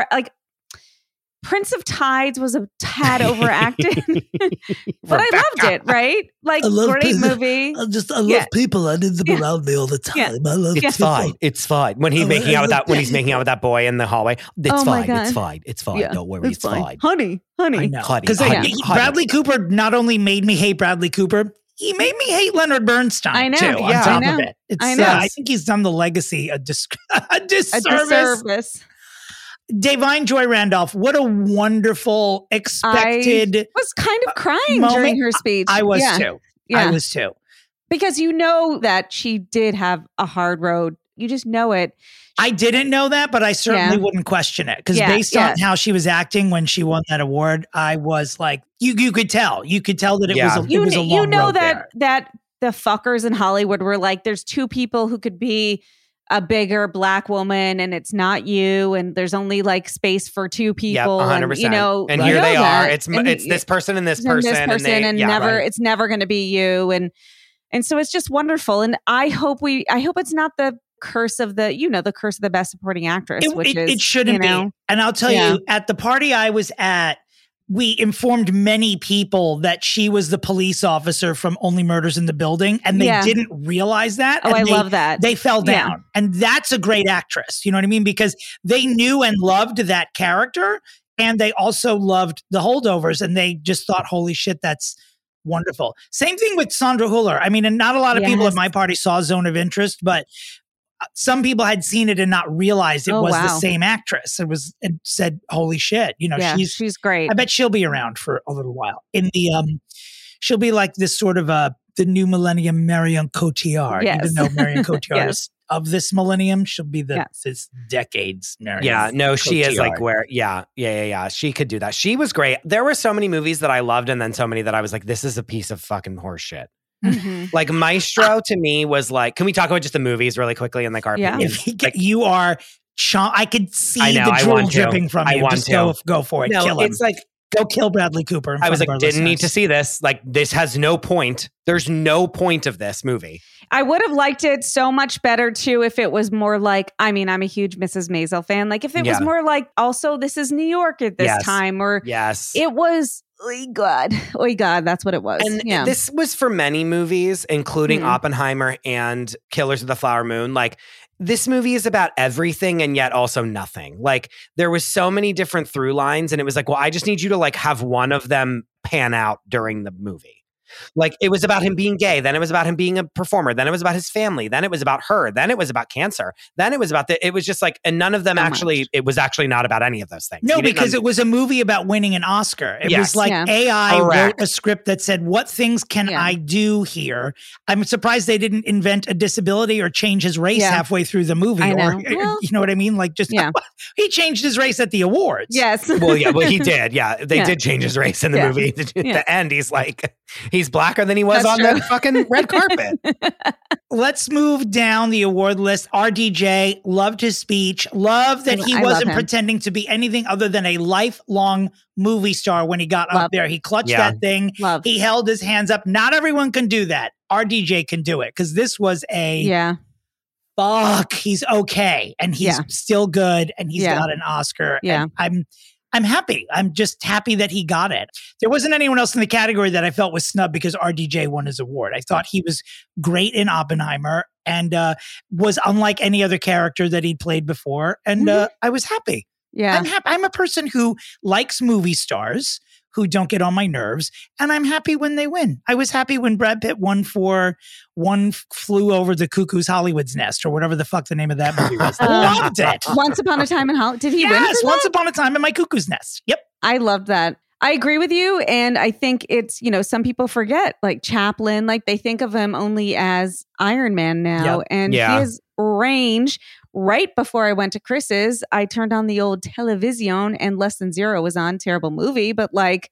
Prince of Tides was a tad overacted, but I loved it. Right? Like great movie. I love people. I need them around me all the time. Yeah. I love It's people. fine. It's fine. When he's making out with that, when he's making out with that boy in the hallway, it's Oh my fine. God. It's fine. It's fine. Yeah, Don't worry. It's fine. Honey. I know. Honey, Because honey. Bradley Cooper not only made me hate Bradley Cooper, he made me hate Leonard Bernstein I know. too, on Yeah. top I of know. it. It's, I know. I think he's done the legacy a disservice. A disservice. Davine Joy Randolph, what a wonderful, expected I was kind of crying moment. during her speech. I was Yeah. too. Yeah. I was too. Because you know that she did have a hard road. You just know it. I didn't know that, but I certainly Yeah. wouldn't question it. Because Yeah, based yeah. on how she was acting when she won that award, I was like, you could tell. You could tell that it Yeah. was a, it was a long You know road there. that the fuckers in Hollywood were like, there's two people who could be a bigger black woman and it's not you, and there's only like space for two Yep, people. 100%. And, you know, and you here know they are. that. It's And this person and this and person. and yeah, never right. it's never going to be you. And so it's just wonderful. And I hope it's not the curse of the curse of the best supporting actress, which is it shouldn't be. And I'll tell Yeah. you, at the party I was at, we informed many people that she was the police officer from Only Murders in the Building, and they Yeah. didn't realize that. Oh, and I they- love that. They fell Yeah. down. And that's a great actress. You know what I mean? Because they knew and loved that character, and they also loved the holdovers, and they just thought, holy shit, that's wonderful. Same thing with Sandra Hüller. I mean, and not a lot of people Yes. at my party saw Zone of Interest, but some people had seen it and not realized it Oh, was the wow. same actress. It said, holy shit. You know, Yeah, she's great. I bet she'll be around for a little while. In the she'll be like this sort of the new millennium Marion Cotillard. Yes. Even though Marion Cotillard Yes. is of this millennium, she'll be Yes. this decade's Marion. Yeah, no, she is like Cotillard. where, yeah. She could do that. She was great. There were so many movies that I loved, and then so many that I was like, this is a piece of fucking horse shit. Mhm. Like Maestro to me was like, can we talk about just the movies really quickly and like our Yeah. opinions? If you are, I could see I know, the I drool want to. dripping from I you. want Just to. go for it. No, Kill him. it's like, Go kill Bradley Cooper. In I was front like, of our didn't need to listeners. see this. Like, this has no point. There's no point of this movie. I would have liked it so much better too if it was more like, I mean, I'm a huge Mrs. Maisel fan. Like if it was Yeah. more like, also this is New York at this Yes. time, or Yes. it was, oh God, that's what it was. And yeah. this was for many movies, including Mhm. Oppenheimer and Killers of the Flower Moon. Like, this movie is about everything and yet also nothing. Like, there was so many different through lines, and it was like, well, I just need you to like have one of them pan out during the movie. Like it was about him being gay. Then it was about him being a performer. Then it was about his family. Then it was about her. Then it was about cancer. Then it was about it was just like, and none of them it was actually not about any of those things. No, because it was a movie about winning an Oscar. It was like AI wrote a script that said, what things can I do here? I'm surprised they didn't invent a disability or change his race halfway through the movie. Or, you know what I mean? Like just, he changed his race at the awards. Yes. Well, he did. Yeah. They did change his race in the movie. At the end, he's like, he's blacker than he was on the fucking red carpet. Let's move down the award list. RDJ, loved his speech. Loved that he wasn't pretending to be anything other than a lifelong movie star when he got up there. He clutched that thing. He held his hands up. Not everyone can do that. RDJ can do it because this was fuck, he's okay. And he's still good. And he's got an Oscar. Yeah. And I'm happy. I'm just happy that he got it. There wasn't anyone else in the category that I felt was snubbed because RDJ won his award. I thought he was great in Oppenheimer and was unlike any other character that he'd played before. And I was happy. Yeah. I'm happy. I'm a person who likes movie stars who don't get on my nerves. And I'm happy when they win. I was happy when Brad Pitt won for One Flew Over the Cuckoo's Hollywood's Nest or whatever the fuck the name of that movie was. Loved it. Once Upon a Time in Hollywood. Did he win? Yes, Once Upon a Time in My Cuckoo's Nest. Yep. I loved that. I agree with you. And I think it's, some people forget like Chaplin, like they think of him only as Iron Man now. Yep. And his range, right before I went to Chris's, I turned on the old television and Less Than Zero was on. Terrible movie, but like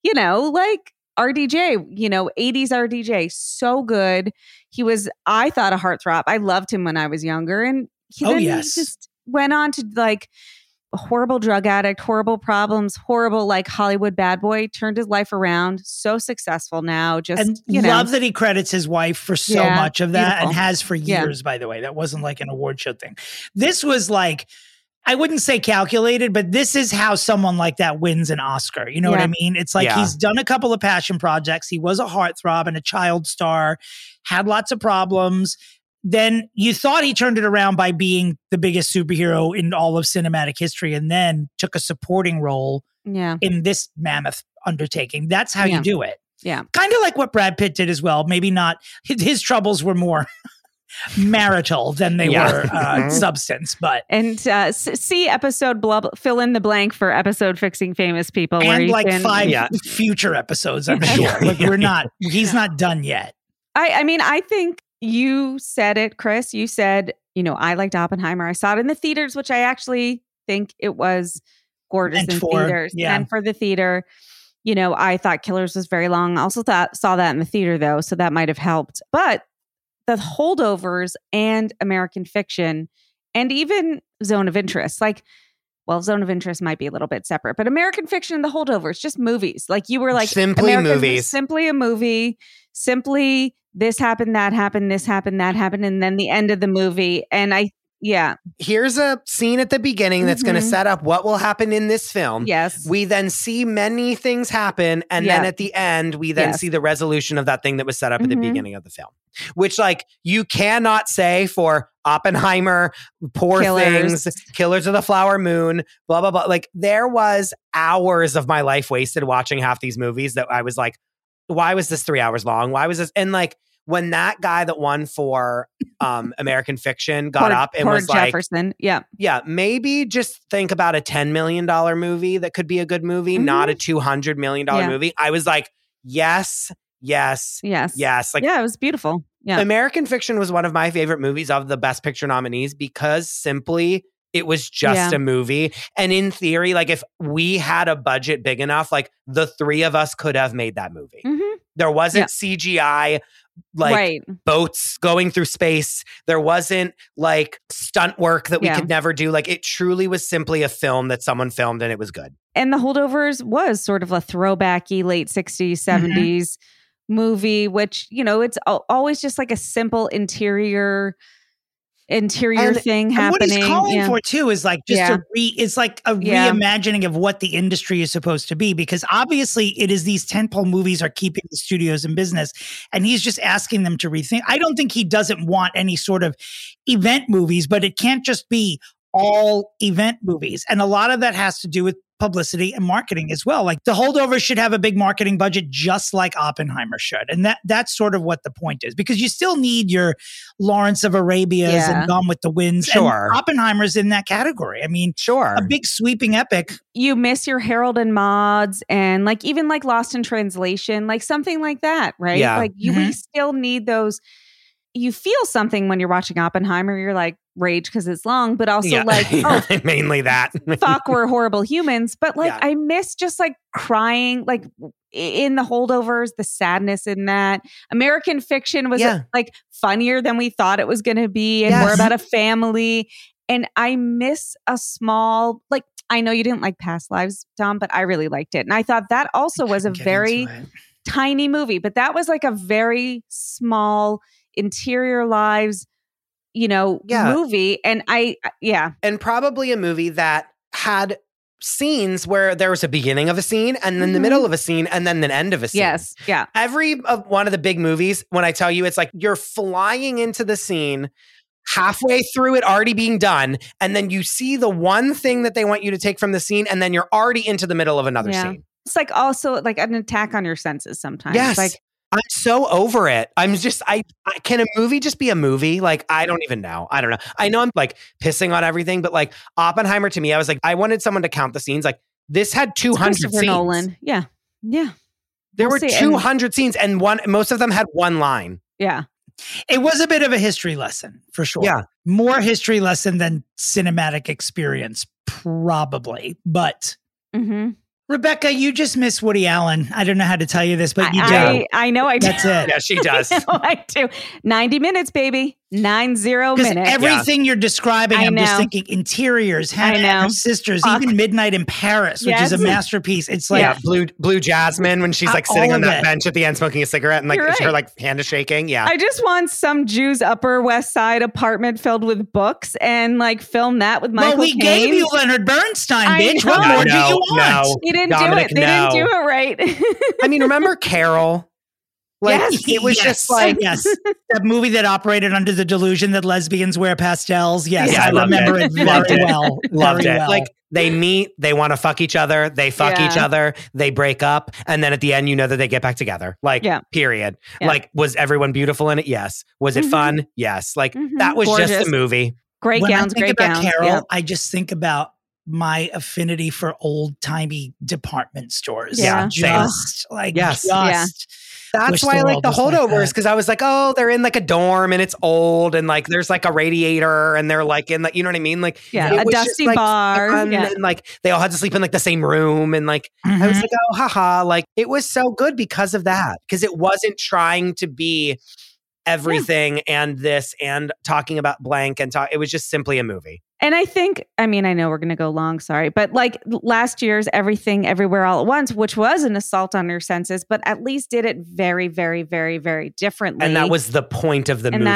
RDJ, 80s RDJ, so good. He was, I thought, a heartthrob. I loved him when I was younger. And he just went on to like a horrible drug addict, horrible problems, horrible like Hollywood bad boy, turned his life around. So successful now. Just, love that he credits his wife for so much of that and has for years, by the way. That wasn't like an award show thing. This was like, I wouldn't say calculated, but this is how someone like that wins an Oscar. You know what I mean? It's like he's done a couple of passion projects. He was a heartthrob and a child star, had lots of problems. Then you thought he turned it around by being the biggest superhero in all of cinematic history and then took a supporting role in this mammoth undertaking. That's how you do it. Yeah. Kind of like what Brad Pitt did as well. Maybe not. His troubles were more marital than they were substance, but see episode fill in the blank for episode Fixing Famous People, and where like 5 future episodes. I'm sure. Like he's not done yet. I mean, I think you said it, Chris. You said, I liked Oppenheimer. I saw it in the theaters, which I actually think it was gorgeous in theaters. And for the theater, I thought Killers was very long. I also saw that in the theater though, so that might have helped. But The Holdovers and American Fiction and even Zone of Interest, Zone of Interest might be a little bit separate, but American Fiction and The Holdovers, just movies. Like you were like, simply movies, simply a movie, simply this happened, that happened, this happened, that happened, and then the end of the movie. And here's a scene at the beginning that's going to set up what will happen in this film. Yes. We then see many things happen. And then at the end, we then see the resolution of that thing that was set up at the beginning of the film, which you cannot say for Oppenheimer, Poor Things, Killers of the Flower Moon, blah, blah, blah. Like there was hours of my life wasted watching half these movies that I was like, why was this 3 hours long? Why was this? And when that guy that won for American Fiction got up and was like, Jefferson. Maybe just think about a $10 million movie that could be a good movie, not a $200 million movie. I was like, yes. Like, it was beautiful. Yeah. American Fiction was one of my favorite movies of the Best Picture nominees because simply it was just a movie. And in theory, if we had a budget big enough, the three of us could have made that movie. There wasn't CGI, boats going through space. There wasn't stunt work that we could never do. It truly was simply a film that someone filmed and it was good. And The Holdovers was sort of a throwbacky late 60s, 70s movie, which, it's always just a simple interior thing happening. What he's calling for too is it's like a reimagining of what the industry is supposed to be, because obviously it is these tentpole movies are keeping the studios in business, and he's just asking them to rethink. I don't think he doesn't want any sort of event movies, but it can't just be all event movies. And a lot of that has to do with publicity and marketing as well. Like The Holdovers should have a big marketing budget just like Oppenheimer should. And that's sort of what the point is, because you still need your Lawrence of Arabia's and Gone with the Winds. Sure. And Oppenheimer's in that category. I mean, sure. A big sweeping epic. You miss your Harold and Maude's and like even like Lost in Translation, like something like that, right? Yeah. Like we still need those. You feel something when you're watching Oppenheimer. You're like rage because it's long, but also like, oh, mainly that. Fuck, we're horrible humans. But like, I miss just like crying, like in The Holdovers, the sadness in that. American Fiction was like funnier than we thought it was going to be, and more about a family. And I miss a small, like, I know you didn't like Past Lives, Dom, but I really liked it. And I thought that also was a very tiny movie, but that was like a very small interior lives, movie. And and probably a movie that had scenes where there was a beginning of a scene and then the middle of a scene and then the end of a scene. Yes. Yeah. Every one of the big movies, when I tell you, it's like you're flying into the scene halfway through it already being done. And then you see the one thing that they want you to take from the scene. And then you're already into the middle of another scene. It's like also like an attack on your senses sometimes. Yes. Like, I'm so over it. I'm just, can a movie just be a movie? Like, I don't even know. I don't know. I know I'm like pissing on everything, but like Oppenheimer to me, I was like, I wanted someone to count the scenes. Like this had 200 scenes. Nolan. Yeah. Yeah. There were 200 scenes and most of them had one line. Yeah. It was a bit of a history lesson for sure. Yeah. More history lesson than cinematic experience, probably. But Rebecca, you just miss Woody Allen. I don't know how to tell you this, but you do. I know I do. That's it. Yeah, she does. I know I do. 90 minutes, baby. 90 minutes. Everything you're describing, I'm just thinking interiors, Hannah and her sisters, even Midnight in Paris, which is a masterpiece. It's like Blue Jasmine when she's like sitting on that bench at the end smoking a cigarette and like her like hand is shaking. Yeah. I just want some Jew's Upper West Side apartment filled with books and like film that with Michael Well, we gave you Leonard Bernstein, bitch. What more do you want? No. He didn't do it. They didn't do it right. I mean, remember Carol? Like, it was just like that movie that operated under the delusion that lesbians wear pastels. Yes, I remember it very well. Loved it. Like they meet, they want to fuck each other, they fuck each other, they break up, and then at the end, you know that they get back together. Like, period. Yeah. Like, was everyone beautiful in it? Yes. Was it fun? Yes. Like that was gorgeous. Just a movie. Great when gowns. I think Great about gowns. Carol, I just think about my affinity for old timey department stores. Yeah. Just That's why I like The Holdovers, because I was like, oh, they're in like a dorm and it's old and like there's like a radiator and they're like in the, you know what I mean? Like a dusty bar. And like they all had to sleep in like the same room. And like, I was like, oh, haha. Like it was so good because of that, because it wasn't trying to be everything and this and talking about blank and it was just simply a movie. And I think, I mean, I know we're going to go long, sorry, but like last year's Everything Everywhere All at Once, which was an assault on your senses, but at least did it very, very, very, very differently. And that was the point of the movie.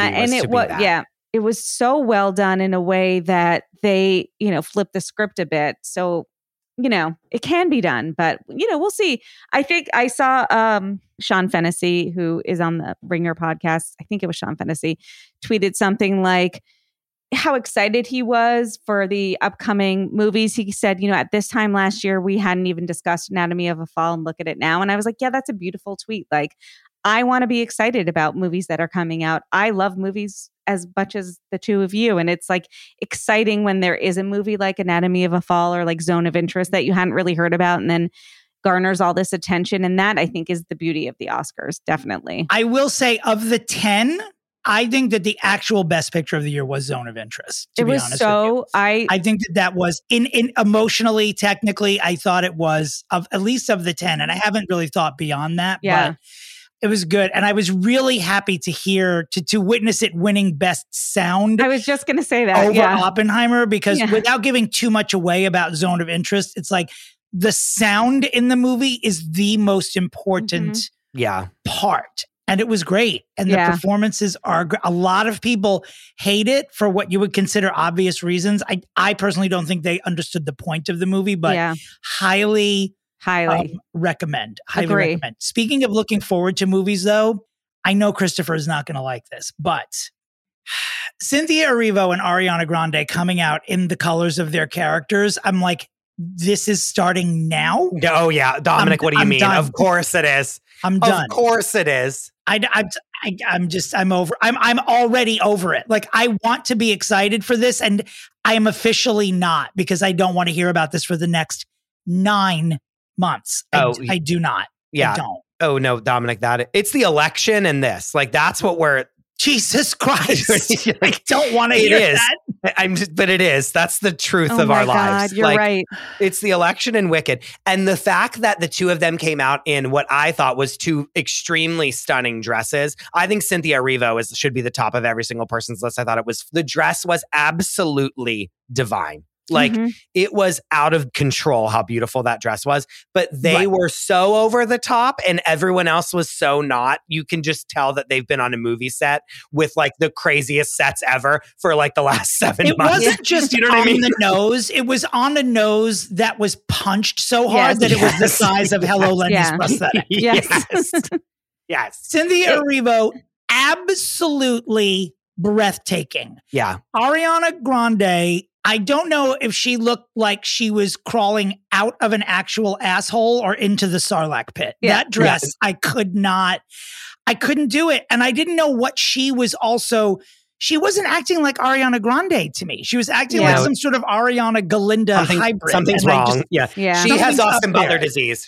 It was so well done in a way that they, flipped the script a bit. So, it can be done, but, we'll see. I think I saw Sean Fennessy, who is on the Ringer podcast. I think it was Sean Fennessy, tweeted something like, how excited he was for the upcoming movies. He said, at this time last year, we hadn't even discussed Anatomy of a Fall, and look at it now. And I was like, yeah, that's a beautiful tweet. Like, I want to be excited about movies that are coming out. I love movies as much as the two of you. And it's like exciting when there is a movie like Anatomy of a Fall or like Zone of Interest that you hadn't really heard about and then garners all this attention. And that I think is the beauty of the Oscars. Definitely. I will say of the 10, I think that the actual best picture of the year was Zone of Interest. To be honest with you. I think that was in emotionally, technically, I thought it was at least of the 10, and I haven't really thought beyond that. Yeah. But it was good, and I was really happy to hear to witness it winning Best Sound. I was just going to say that over Oppenheimer, because without giving too much away about Zone of Interest, it's like the sound in the movie is the most important part. And it was great. And the performances are great. A lot of people hate it for what you would consider obvious reasons. I personally don't think they understood the point of the movie, but highly recommend. Highly recommend. Speaking of looking forward to movies, though, I know Christopher is not going to like this, but Cynthia Erivo and Ariana Grande coming out in the colors of their characters, I'm like, this is starting now. Oh yeah, Dominic, what do you mean? done. Of course it is. I'm done. Of course it is. I'm over. I'm already over it. Like, I want to be excited for this, and I am officially not, because I don't want to hear about this for the next 9 months. I do not. Yeah. I don't. Oh no, Dominic, it's the election and this. Like, that's what we're. Jesus Christ. I don't want to hear that. But it is. That's the truth of our lives. God, you're right. It's the election and Wicked. And the fact that the two of them came out in what I thought was two extremely stunning dresses. I think Cynthia Erivo should be the top of every single person's list. I thought the dress was absolutely divine. Like, it was out of control how beautiful that dress was. But they were so over the top and everyone else was so not. You can just tell that they've been on a movie set with like the craziest sets ever for like the last 7 months. It wasn't just on the nose. It was on a nose that was punched so hard that it was the size of Hello Lenny's prosthetic. Yes. Cynthia Erivo, absolutely breathtaking. Yeah. Ariana Grande, I don't know if she looked like she was crawling out of an actual asshole or into the Sarlacc pit. Yeah. That dress, I couldn't do it. And I didn't know what she wasn't acting like Ariana Grande to me. She was acting like some sort of Ariana Galinda hybrid. Something's wrong. She has Austin Butler disease.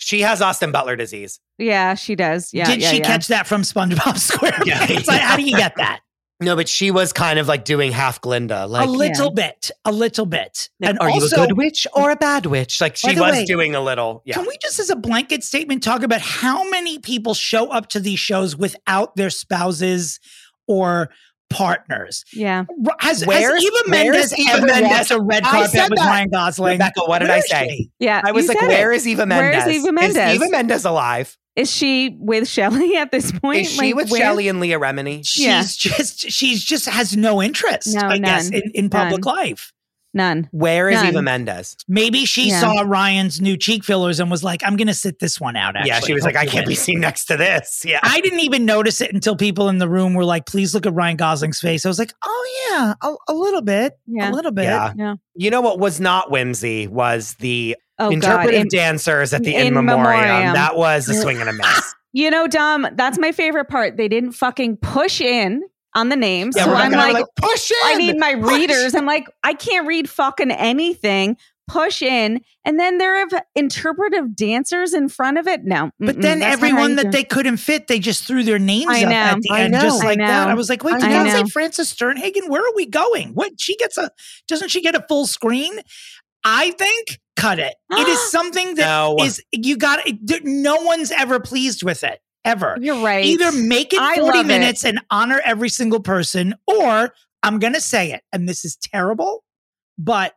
Yeah, she does. Yeah. Did she catch that from SpongeBob SquarePants? Yeah. It's like, how do you get that? No, but she was kind of like doing half Glinda. Like, a little bit. And are also, you a good witch or a bad witch? Like, she was doing a little. Yeah. Can we just, as a blanket statement, talk about how many people show up to these shows without their spouses or partners? Yeah. Has Eva Mendes ever walked a red carpet with Ryan Gosling? Rebecca, what did I say? Yeah. I was like, where is Eva Mendes? Where is Eva Mendes? Is Eva Mendes alive? Is she with Shelley at this point? Is she with Shelley and Leah Remini? She's just has no interest, I guess, in public life. None. Where is Eva Mendes? Maybe she saw Ryan's new cheek fillers and was like, I'm going to sit this one out, actually. Yeah, she was like, I can't be seen next to this. Yeah. I didn't even notice it until people in the room were like, please look at Ryan Gosling's face. I was like, oh, yeah, a little bit. Yeah. A little bit. Yeah. You know what was not whimsy was the interpretive dancers at the In Memoriam. That was a swing and a miss. You know, Dom, that's my favorite part. They didn't fucking push in on the names. Yeah, so I'm like, push in. I need my readers. I'm like, I can't read fucking anything. Push in. And then there are interpretive dancers in front of it. No. But then everyone that they couldn't fit, they just threw their names up at the end, just like that. I was like, wait, did I say Frances Sternhagen? Where are we going? What? Doesn't she get a full screen? I think cut it. It is something that no one's ever pleased with it. Ever. You're right. Either make it 40 minutes and honor every single person, or I'm going to say it, and this is terrible, but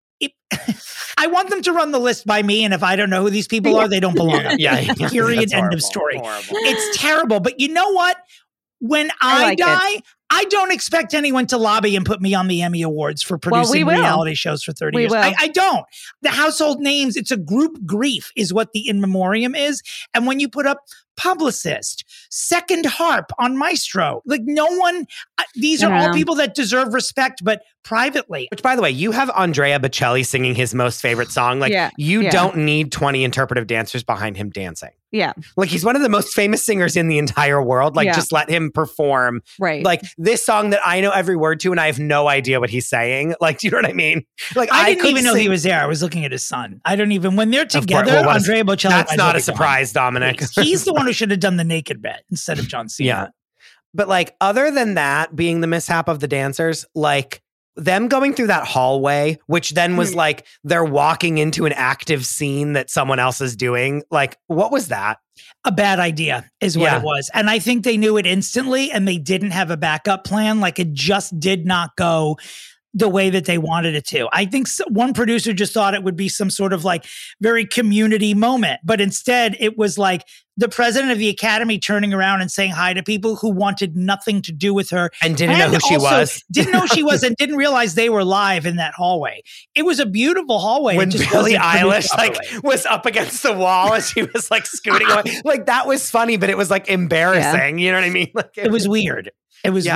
I want them to run the list by me, and if I don't know who these people are, they don't belong. Period. End of story. Horrible. It's terrible, but you know what? When I die, I don't expect anyone to lobby and put me on the Emmy Awards for producing reality shows for 30 years. I don't. The household names, it's a group grief is what the In Memoriam is. And when you put up publicist, second harp on Maestro, like no one, these are all people that deserve respect, but privately. Which, by the way, you have Andrea Bocelli singing his most favorite song. Like, you don't need 20 interpretive dancers behind him dancing. Yeah. Like, he's one of the most famous singers in the entire world. Like, just let him perform. Right. Like, this song that I know every word to and I have no idea what he's saying. Like, do you know what I mean? Like, I didn't even know he was there. I was looking at his son. I don't even, when they're together, Andrea Bocelli. That's not a surprise, Dominic. He's the one who should have done the naked bit instead of John Cena. Yeah. But like, other than that being the mishap of the dancers, like them going through that hallway, which then was like they're walking into an active scene that someone else is doing. Like, what was that? A bad idea is what it was. And I think they knew it instantly and they didn't have a backup plan. Like, it just did not go the way that they wanted it to. I think one producer just thought it would be some sort of like very community moment, but instead it was like the president of the Academy turning around and saying hi to people who wanted nothing to do with her. And didn't know who she was. Didn't know who she was and didn't realize they were live in that hallway. It was a beautiful hallway. When Billie Eilish was up against the wall and she was like scooting away. Like, that was funny, but it was like embarrassing. You know what I mean? Like, it was weird. It was weird.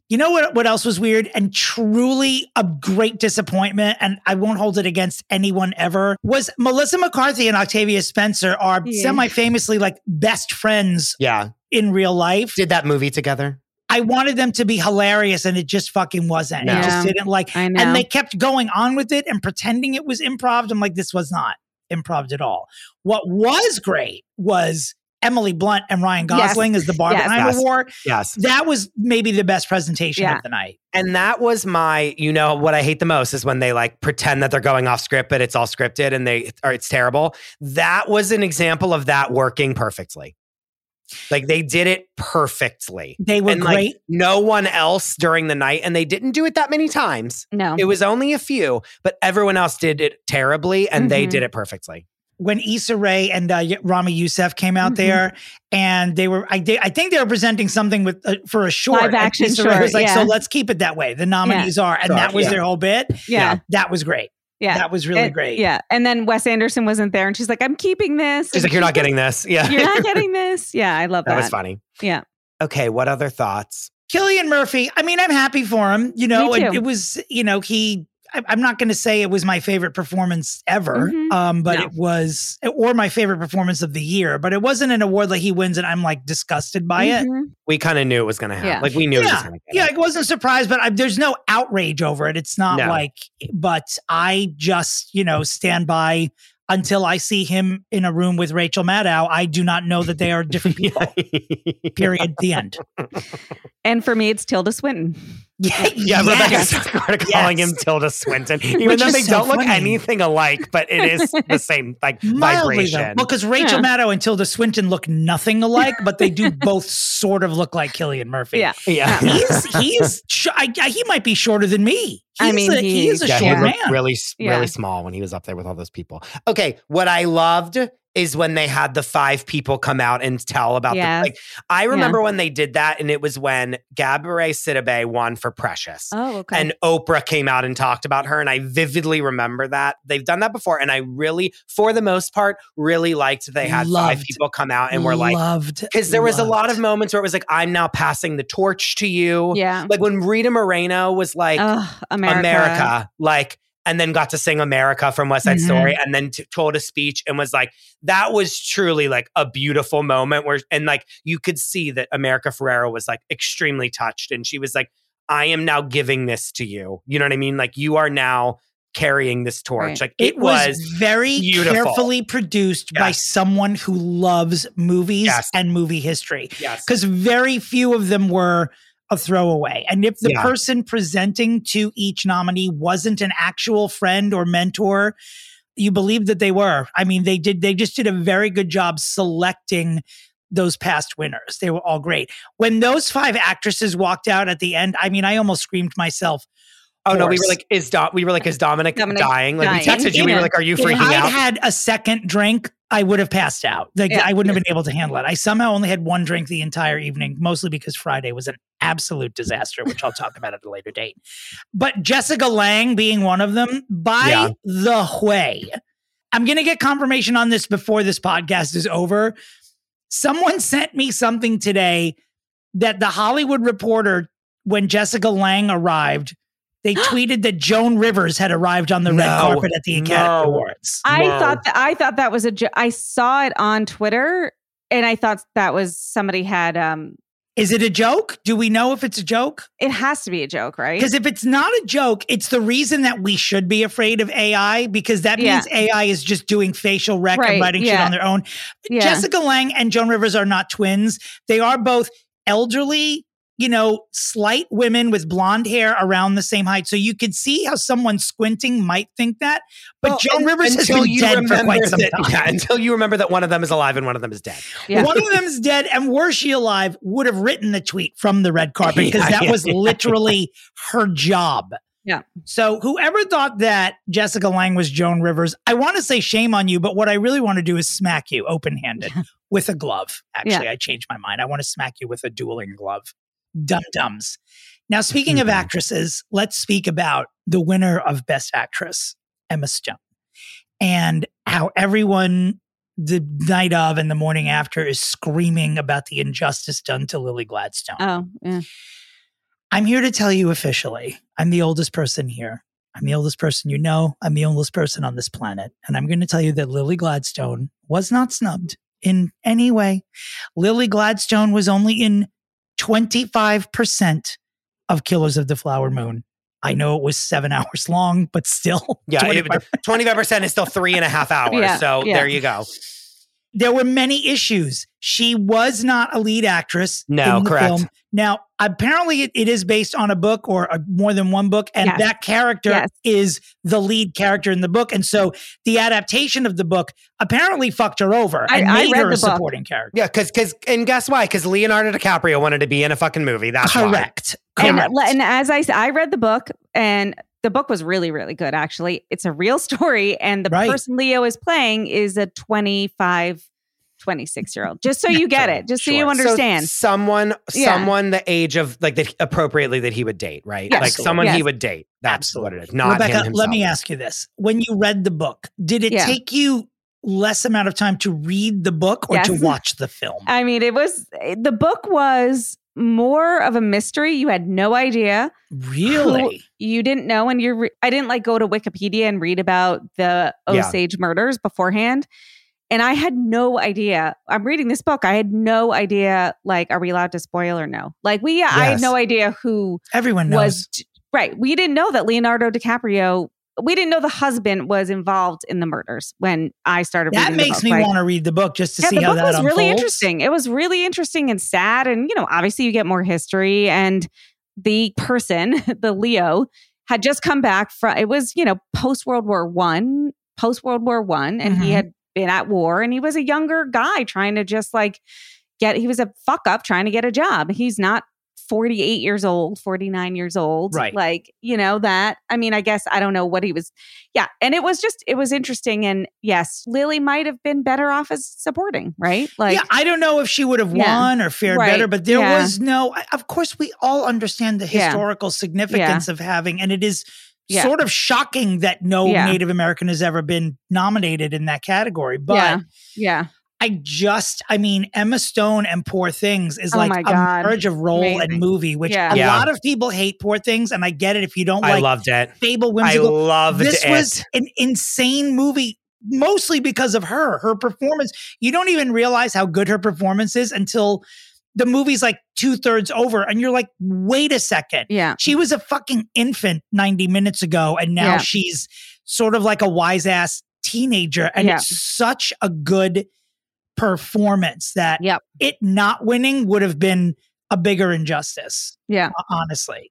You know what else was weird and truly a great disappointment, and I won't hold it against anyone ever, was Melissa McCarthy and Octavia Spencer are semi-famously like best friends in real life. Did that movie together. I wanted them to be hilarious and it just fucking wasn't. No. It just didn't I know. and they kept going on with it and pretending it was improv. I'm like, this was not improv at all. What was great was Emily Blunt and Ryan Gosling as the Barbenheimer War. Yes. That was maybe the best presentation of the night. And that was what I hate the most is when they like pretend that they're going off script, but it's all scripted and it's terrible. That was an example of that working perfectly. Like they did it perfectly. They were great. Like, no one else during the night, and they didn't do it that many times. No. It was only a few, but everyone else did it terribly and they did it perfectly. When Issa Rae and Rami Youssef came out there, and they were, I think they were presenting something for a short. Live action Issa Rae short, was like, so let's keep it that way. The nominees are, and that was their whole bit. Yeah. That was great. Yeah. That was really great. Yeah. And then Wes Anderson wasn't there, and she's like, I'm keeping this. She's like, you're not getting this. Yeah. You're not getting this. Yeah. I love that. That was funny. Yeah. Okay. What other thoughts? Cillian Murphy. I mean, I'm happy for him. You know, Me too. it was, I'm not going to say it was my favorite performance ever, but it was, or my favorite performance of the year, but it wasn't an award that he wins and I'm like disgusted by it. We kind of knew it was going to happen. Yeah. Like we knew it was going to happen. I wasn't surprised, but there's no outrage over it. It's not but I just, stand by until I see him in a room with Rachel Maddow. I do not know that they are different people. Period. The end. And for me, it's Tilda Swinton. Rebecca started calling him Tilda Swinton, even though they don't look anything alike, but it is the same like vibration. Well, because Rachel Maddow and Tilda Swinton look nothing alike, but they do both sort of look like Cillian Murphy. Yeah. He might be shorter than me. He is a short man. Really small when he was up there with all those people. Okay, what I loved is when they had the 5 people come out and tell about I remember when they did that, and it was when Gabourey Sidibe won for Precious. Oh, okay. And Oprah came out and talked about her, and I vividly remember that. They've done that before, and I really, for the most part, really liked they had 5 people come out and were like, because there was a lot of moments where it was like, I'm now passing the torch to you. Yeah. Like when Rita Moreno was like, America, like, and then got to sing America from West Side Story, and then told a speech and was like, that was truly like a beautiful moment where, and like, you could see that America Ferrera was like extremely touched. And she was like, I am now giving this to you. You know what I mean? Like you are now carrying this torch. Like it was very beautiful. Carefully produced by someone who loves movies and movie history. Yes. Because very few of them were a throwaway. And if the person presenting to each nominee wasn't an actual friend or mentor, you believe that they were. I mean, they just did a very good job selecting those past winners. They were all great. When those 5 actresses walked out at the end, I mean, I almost screamed myself. Oh no, we were like, is Dominic dying? Like we texted you, we were like, are you freaking out? If I'd had a second drink, I would have passed out. Like I wouldn't have been able to handle it. I somehow only had one drink the entire evening, mostly because Friday was an absolute disaster, which I'll talk about at a later date. But Jessica Lange being one of them, by the way, I'm going to get confirmation on this before this podcast is over. Someone sent me something today that the Hollywood Reporter, when Jessica Lange arrived, they tweeted that Joan Rivers had arrived on the red carpet at the Academy Awards. I thought that was a joke. I saw it on Twitter, and I thought that was somebody had. Is it a joke? Do we know if it's a joke? It has to be a joke, right? Because if it's not a joke, it's the reason that we should be afraid of AI, because that means AI is just doing facial rec and writing shit on their own. Jessica Lange and Joan Rivers are not twins. They are both elderly, slight women with blonde hair around the same height. So you could see how someone squinting might think that. But Joan Rivers has been dead for quite some time. Yeah, until you remember that one of them is alive and one of them is dead. Yeah. One of them is dead, and were she alive, would have written the tweet from the red carpet, because that was literally her job. Yeah. So whoever thought that Jessica Lange was Joan Rivers, I want to say shame on you, but what I really want to do is smack you open-handed with a glove. Actually, I changed my mind. I want to smack you with a dueling glove. Dum-dums. Now, speaking of actresses, let's speak about the winner of Best Actress, Emma Stone, and how everyone the night of and the morning after is screaming about the injustice done to Lily Gladstone. Oh, yeah. I'm here to tell you officially, I'm the oldest person here. I'm the oldest person you know. I'm the oldest person on this planet. And I'm going to tell you that Lily Gladstone was not snubbed in any way. Lily Gladstone was only in 25% of Killers of the Flower Moon. I know it was 7 hours long, but still. Yeah, 25% is still 3.5 hours. There you go. There were many issues. She was not a lead actress in the film. Now, apparently it is based on a book or more than one book, and that character is the lead character in the book. And so the adaptation of the book apparently fucked her over and made her a supporting character. Yeah, and guess why? Because Leonardo DiCaprio wanted to be in a fucking movie. That's correct. Correct. And as I read the book, and the book was really, really good, actually. It's a real story. And the person Leo is playing is a 26-year-old. Just so you get it. Just so you understand. So someone the age of appropriately that he would date, right? Yes. Like someone he would date. That's what it is. Not Rebecca, him himself. let me ask you this. When you read the book, did it take you less amount of time to read the book or to watch the film? I mean, the book was more of a mystery. You had no idea. Really? You didn't know. And I didn't go to Wikipedia and read about the Osage murders beforehand. And I had no idea. I'm reading this book. I had no idea, are we allowed to spoil or no? I had no idea who everyone knows. Right. We didn't know that Leonardo DiCaprio, we didn't know the husband was involved in the murders when I started reading the book. That makes me want to read the book just to see how that unfolds. The book was really interesting. It was really interesting and sad. And, obviously you get more history. And the person, the Leo, had just come back from, it was, post-World War I. And he had been at war, and he was a younger guy trying to just he was a fuck up trying to get a job. He's not 48 years old, 49 years old. Right. That. I mean, I guess I don't know what he was. Yeah. And it was interesting. And yes, Lily might have been better off as supporting, right? I don't know if she would have won or fared better, but there was of course we all understand the historical significance of having, and it is sort of shocking that no Native American has ever been nominated in that category. But Emma Stone and Poor Things is a merge of role and movie, which a lot of people hate Poor Things, and I get it if you don't I loved it. Fable Whimsical. I loved it. This was an insane movie, mostly because of her performance. You don't even realize how good her performance is until the movie's 2/3 over, and you're like, wait a second. Yeah. She was a fucking infant 90 minutes ago, and now she's sort of like a wise ass teenager. And it's such a good performance that it not winning would have been a bigger injustice. Yeah. Honestly.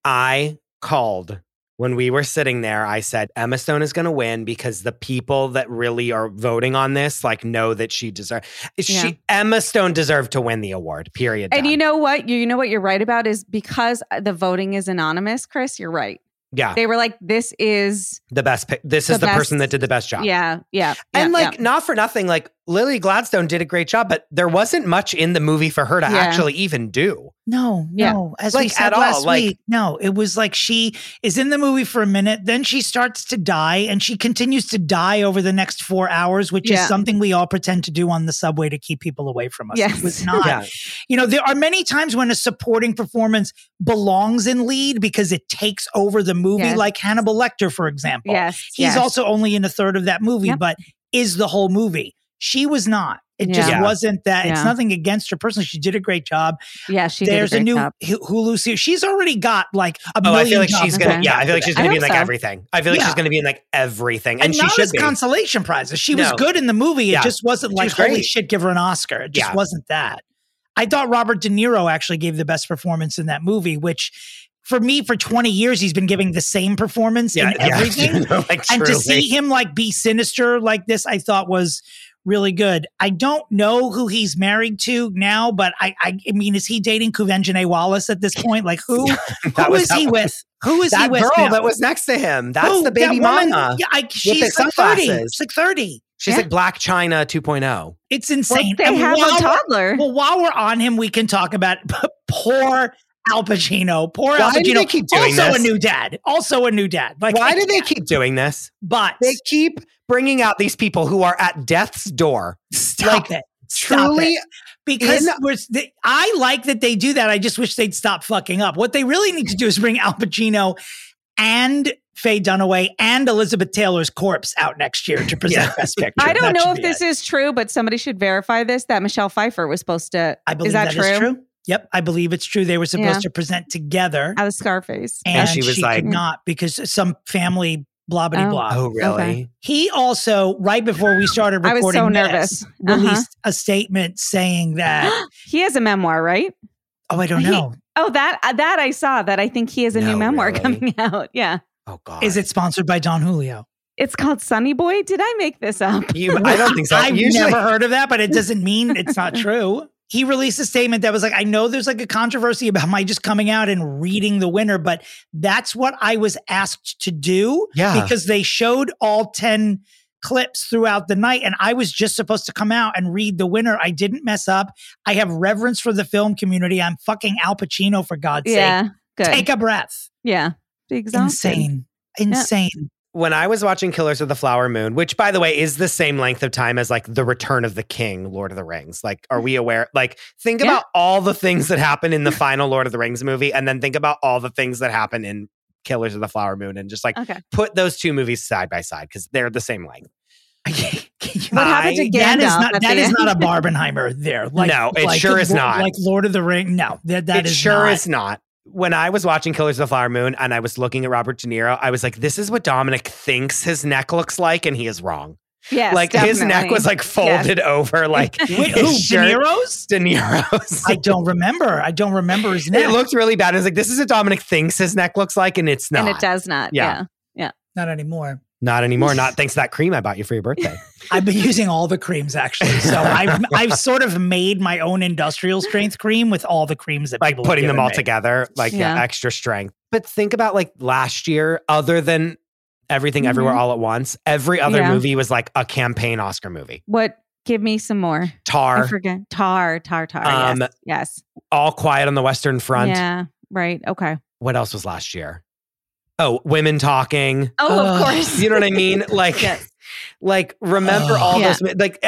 I called when we were sitting there. I said, Emma Stone is going to win because the people that really are voting on this, know that she deserves. Emma Stone deserved to win the award, period. And you know what? You know what you're right about is because the voting is anonymous, Chris, you're right. Yeah. They were this is the best. This is the person that did the best job. Yeah. Yeah. And not for nothing, Lily Gladstone did a great job, but there wasn't much in the movie for her to actually even do. No. As we said last week, no, it was she is in the movie for a minute, then she starts to die, and she continues to die over the next 4 hours, which is something we all pretend to do on the subway to keep people away from us. Yes. It was not. There are many times when a supporting performance belongs in lead because it takes over the movie, like Hannibal Lecter, for example. Yes. He's also only in a third of that movie, but is the whole movie. She was not. It just wasn't that. It's nothing against her personally. She did a great job. Yeah, she There's did a new job. Hulu series. She's already got a million. I feel like jobs. she's gonna. I feel like she's gonna be in everything. I feel like she's gonna be in everything, and she not should as be. consolation prizes. She was good in the movie. It just wasn't holy shit, give her an Oscar. It just wasn't that. I thought Robert De Niro actually gave the best performance in that movie, which. For me, for 20 years, he's been giving the same performance in everything. And to see him be sinister like this, I thought was really good. I don't know who he's married to now, but I mean, is he dating Quvenzhané Wallis at this point? Who is he with? Who is he with? That girl now? that was next to him. That's the baby mama. Yeah, she's 30. She's 30. She's Black China 2.0. It's insane. Well, they have a toddler. Well, while we're on him, we can talk about poor Al Pacino. Poor Al Pacino. Do they keep doing also this? A new dad. Also a new dad. Why do they keep doing this? But they keep bringing out these people who are at death's door. Stop it. Truly Because I like that they do that. I just wish they'd stop fucking up. What they really need to do is bring Al Pacino and Faye Dunaway and Elizabeth Taylor's corpse out next year to present Best Picture. I don't know if this is true, but somebody should verify this, that Michelle Pfeiffer was supposed to. I believe that is true. Yep, I believe it's true. They were supposed to present together. Out of Scarface. And she was like, could not because some family blah, blah, blah. Oh, really? Okay. He also, right before we started recording, I was so nervous. Released a statement saying that he has a memoir, right? Oh, I don't know. That I saw that. I think he has a new memoir coming out. Yeah. Oh God. Is it sponsored by Don Julio? It's called Sonny Boy. Did I make this up? I don't think so. I've never heard of that, but it doesn't mean it's not true. He released a statement that was like, I know there's like a controversy about my just coming out and reading the winner, but that's what I was asked to do. Yeah. Because they showed all 10 clips throughout the night and I was just supposed to come out and read the winner. I didn't mess up. I have reverence for the film community. I'm fucking Al Pacino, for God's sake. Good. Take a breath. Yeah. Exhausted. Insane. Yeah. When I was watching Killers of the Flower Moon, which by the way is the same length of time as like The Return of the King, Lord of the Rings. Like, are we aware? Like, think about all the things that happen in the final Lord of the Rings movie, and then think about all the things that happen in Killers of the Flower Moon, and just like put those two movies side by side because they're the same length. What happened to Gandalf? That is not a Barbenheimer there. Like, no, it like, sure is not. Like Lord of the Rings. No, that is sure not. is not. When I was watching Killers of the Flower Moon and I was looking at Robert De Niro, I was like, this is what Dominic thinks his neck looks like, and he is wrong. Yes, like his neck was like folded over, like wait, who? De Niro's? De Niro's. I don't remember his neck. It looked really bad. I was like, this is what Dominic thinks his neck looks like, and it's not. And it does not. Yeah. Not anymore. Not anymore. Not thanks to that cream I bought you for your birthday. I've been using all the creams actually. So I've sort of made my own industrial strength cream with all the creams that like people putting them all me. together, like extra strength. But think about like last year, other than Everything Everywhere All at Once, every other movie was like a campaign Oscar movie. What? Give me some more. Tar. I forget. Tar. Yes. All Quiet on the Western Front. Yeah. Right. Okay. What else was last year? Oh, Women Talking. Oh, of course. You know what I mean? Like, like remember all those, like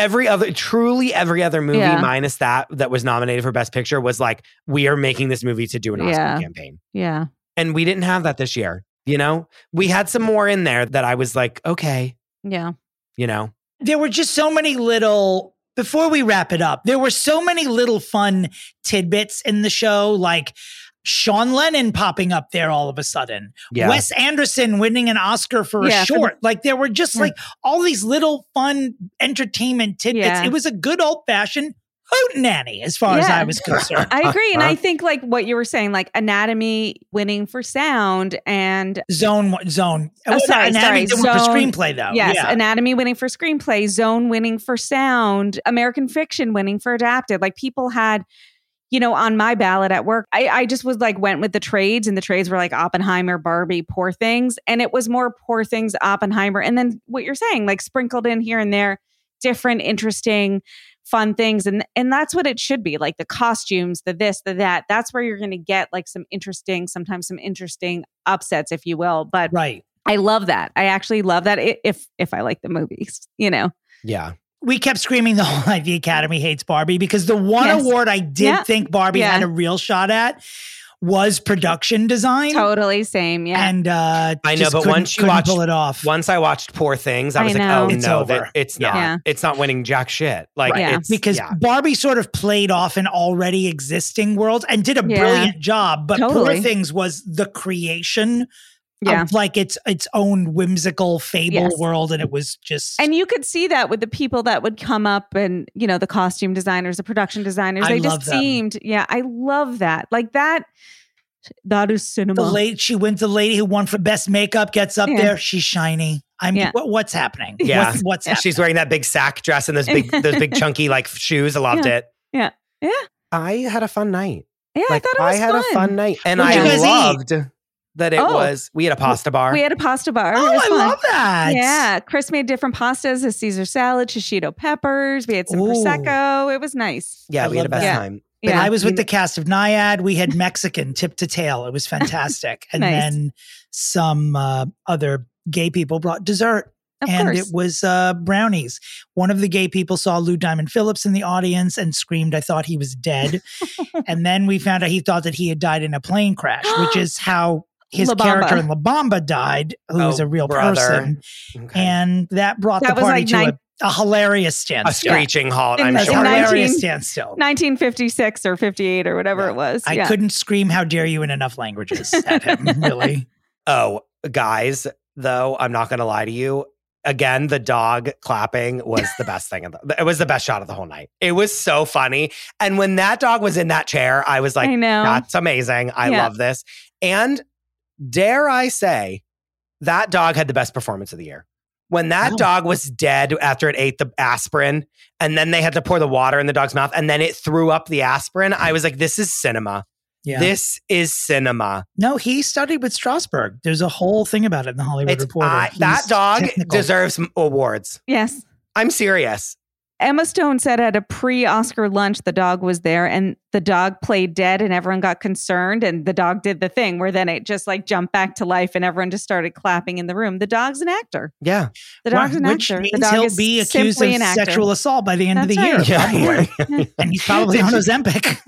truly every other movie minus that was nominated for Best Picture was like, we are making this movie to do an Oscar campaign. Yeah. And we didn't have that this year. You know, we had some more in there that I was like, okay. Yeah. You know, there were just so many little, before we wrap it up, there were so many little fun tidbits in the show, like Sean Lennon popping up there all of a sudden. Yeah. Wes Anderson winning an Oscar for a short. Like there were just like all these little fun entertainment tidbits. Yeah. It was a good old fashioned hootenanny as far as I was concerned. I agree. And I think like what you were saying, like Anatomy winning for sound and Zone. Anatomy didn't win for screenplay though. Yes. Yeah. Anatomy winning for screenplay, Zone winning for sound, American Fiction winning for adapted. Like people had, you know, on my ballot at work, I just was like, went with the trades, and the trades were like Oppenheimer, Barbie, Poor Things. And it was more Poor Things, Oppenheimer. And then what you're saying, like sprinkled in here and there, different, interesting, fun things. And that's what it should be. Like the costumes, the this, the that. That's where you're going to get like sometimes some interesting upsets, if you will. But right. I love that. I actually love that if I like the movies, you know? Yeah. We kept screaming the whole night, the Academy hates Barbie, because the one award I did think Barbie had a real shot at was production design. Totally same, yeah. And I know, but once you watched, pull it off. Once I watched Poor Things, I was like, oh it's no, over. It's not. Yeah. It's not winning jack shit. Like it's because Barbie sort of played off an already existing world and did a brilliant job. But Poor Things was the creation of like its own whimsical fable world, and it was just. And you could see that with the people that would come up, and you know, the costume designers, the production designers. They just seemed, I love that. Like that. That is cinema. The lady who won for best makeup gets up there. She's shiny. What's happening? Yeah, what's happening? She's wearing that big sack dress and those big chunky like shoes. I loved it. Yeah. I had a fun night. Yeah, like, I had a fun night, and What did you guys loved that it was. We had a pasta bar. We had a pasta bar. Oh, I love that. Yeah, Chris made different pastas: a Caesar salad, shishito peppers. We had some prosecco. It was nice. Yeah, we had a best time. But I was with the cast of Naiad. We had Mexican tip to tail. It was fantastic. And then some other gay people brought dessert. and it was brownies. One of the gay people saw Lou Diamond Phillips in the audience and screamed, "I thought he was dead." And then we found out he thought that he had died in a plane crash, which is how his character in La Bamba died, who was a real person. Okay. And that brought the party to a hilarious standstill. A screeching halt, I'm sure. A hilarious standstill. 1956 or 58 or whatever it was. I couldn't scream "how dare you" in enough languages at him, really. Oh, guys, though, I'm not going to lie to you. Again, the dog clapping was the best thing. It was the best shot of the whole night. It was so funny. And when that dog was in that chair, I was like, that's amazing. I love this. And dare I say, that dog had the best performance of the year. When that dog was dead after it ate the aspirin, and then they had to pour the water in the dog's mouth, and then it threw up the aspirin, I was like, this is cinema. Yeah. This is cinema. No, he studied with Strasberg. There's a whole thing about it in the Hollywood Reporter. That dog deserves awards. Yes. I'm serious. Emma Stone said at a pre-Oscar lunch, the dog was there and the dog played dead and everyone got concerned. And the dog did the thing where then it just like jumped back to life and everyone just started clapping in the room. The dog's an actor. Yeah. The dog's an Which actor. Means the dog he'll is be accused of sexual assault by the end of the year. Yeah. And he's probably on Ozempic.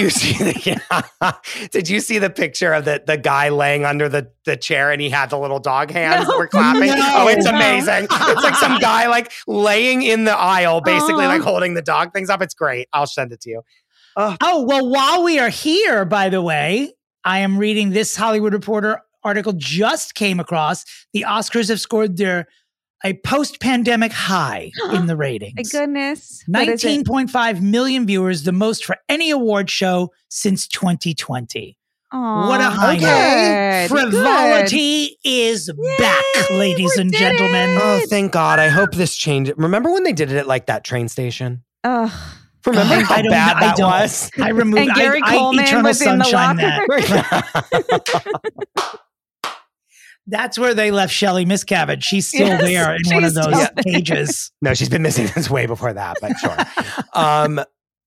Did you see the picture of the guy laying under the chair and he had the little dog hands that were clapping? It's amazing. It's like some guy like laying in the aisle, basically like holding the dog things up. It's great. I'll send it to you. Oh, well, while we are here, by the way, I am reading this Hollywood Reporter article just came across. The Oscars have scored a post-pandemic high in the ratings. My goodness. 19.5 million viewers, the most for any award show since 2020. What a high note. Frivolity is back, ladies and gentlemen. Oh, thank God. I hope this changed. Remember when they did it at like that train station? Remember how bad that was? I removed and Gary Coleman Eternal was in the Sunshine locker. That's where they left Shelley Miscavige. She's still there in one of those cages. No, she's been missing since way before that, but sure.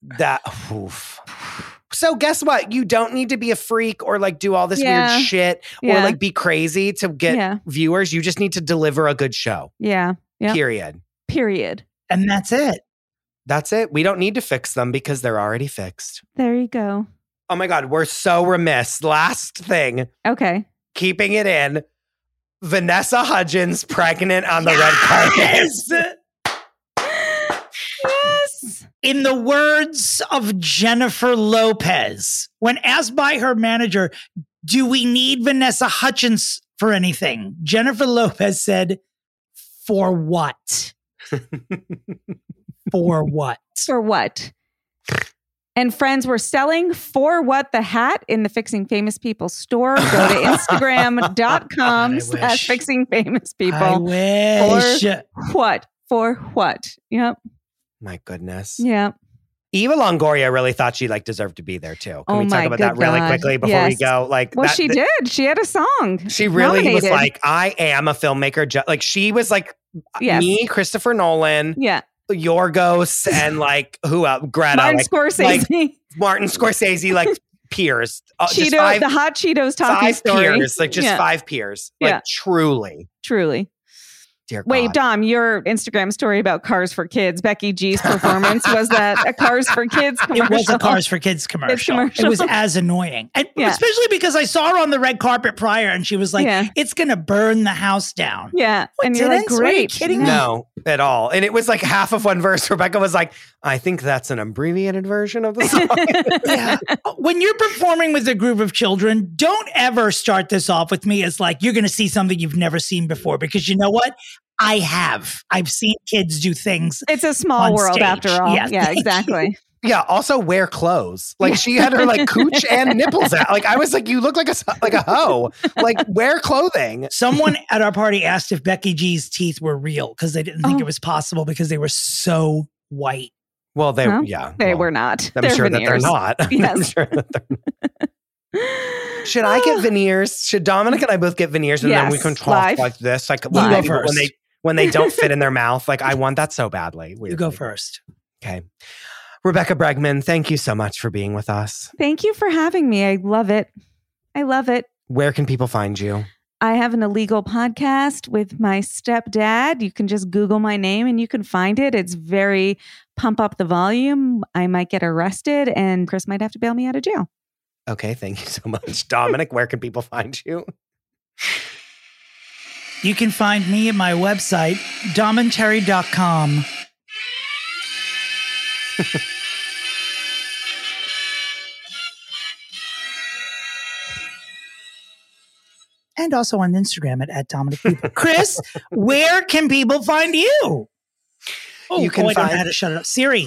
So guess what? You don't need to be a freak or like do all this weird shit or like be crazy to get viewers. You just need to deliver a good show. Yeah. Period. And that's it. That's it. We don't need to fix them because they're already fixed. There you go. Oh my God, we're so remiss. Last thing. Okay. Keeping it in. Vanessa Hudgens pregnant on the red carpet. Yes. In the words of Jennifer Lopez, when asked by her manager, do we need Vanessa Hudgens for anything? Jennifer Lopez said, for what? For what? For what? And friends were selling For What the hat in the Fixing Famous People store. Go to Instagram.com/Fixing Famous People. I wish. For what? Yep. My goodness. Yep. Eva Longoria really thought she like deserved to be there too. Can we talk about that really quickly before we go? Like, well, she did. She had a song. She really was like, I am a filmmaker. Like she was like me, Christopher Nolan. Yeah. Yorgos and like who else? Greta. Martin Scorsese. Martin Scorsese, like peers. Cheetos, the hot Cheetos talkie story. Peers, like just 5 peers. Like truly. Dear God. Wait, Dom, your Instagram story about Cars for Kids, Becky G's performance, was that a Cars for Kids commercial? It was a Cars for Kids commercial. It was as annoying. And especially because I saw her on the red carpet prior and she was like, it's going to burn the house down. Yeah. And you're like, great. Are you kidding me? No, at all. And it was like half of one verse. Rebecca was like, I think that's an abbreviated version of the song. When you're performing with a group of children, don't ever start this off with me as like, you're going to see something you've never seen before. Because you know what? I've seen kids do things. It's a small world after all. Yeah, exactly. Yeah. Also wear clothes. Like she had her like cooch and nipples out. Like I was like, you look like a hoe. Like wear clothing. Someone at our party asked if Becky G's teeth were real because they didn't think it was possible because they were so white. Well, they were not. I'm sure veneers. that they're not. Yes. I'm sure that they're not. Should I get veneers? Should Dominic and I both get veneers and then we can talk like this? Like when they don't fit in their mouth. Like I want that so badly. You go first. Okay. Rebecca Bregman, thank you so much for being with us. Thank you for having me. I love it. Where can people find you? I have an illegal podcast with my stepdad. You can just Google my name and you can find it. It's very pump up the volume. I might get arrested and Chris might have to bail me out of jail. Okay, thank you so much. Dominic, where can people find you? You can find me at my website, domandterry.com. And also on Instagram at Dominic People. Chris, where can people find you? Oh, you can I don't know how to shut it up. Siri.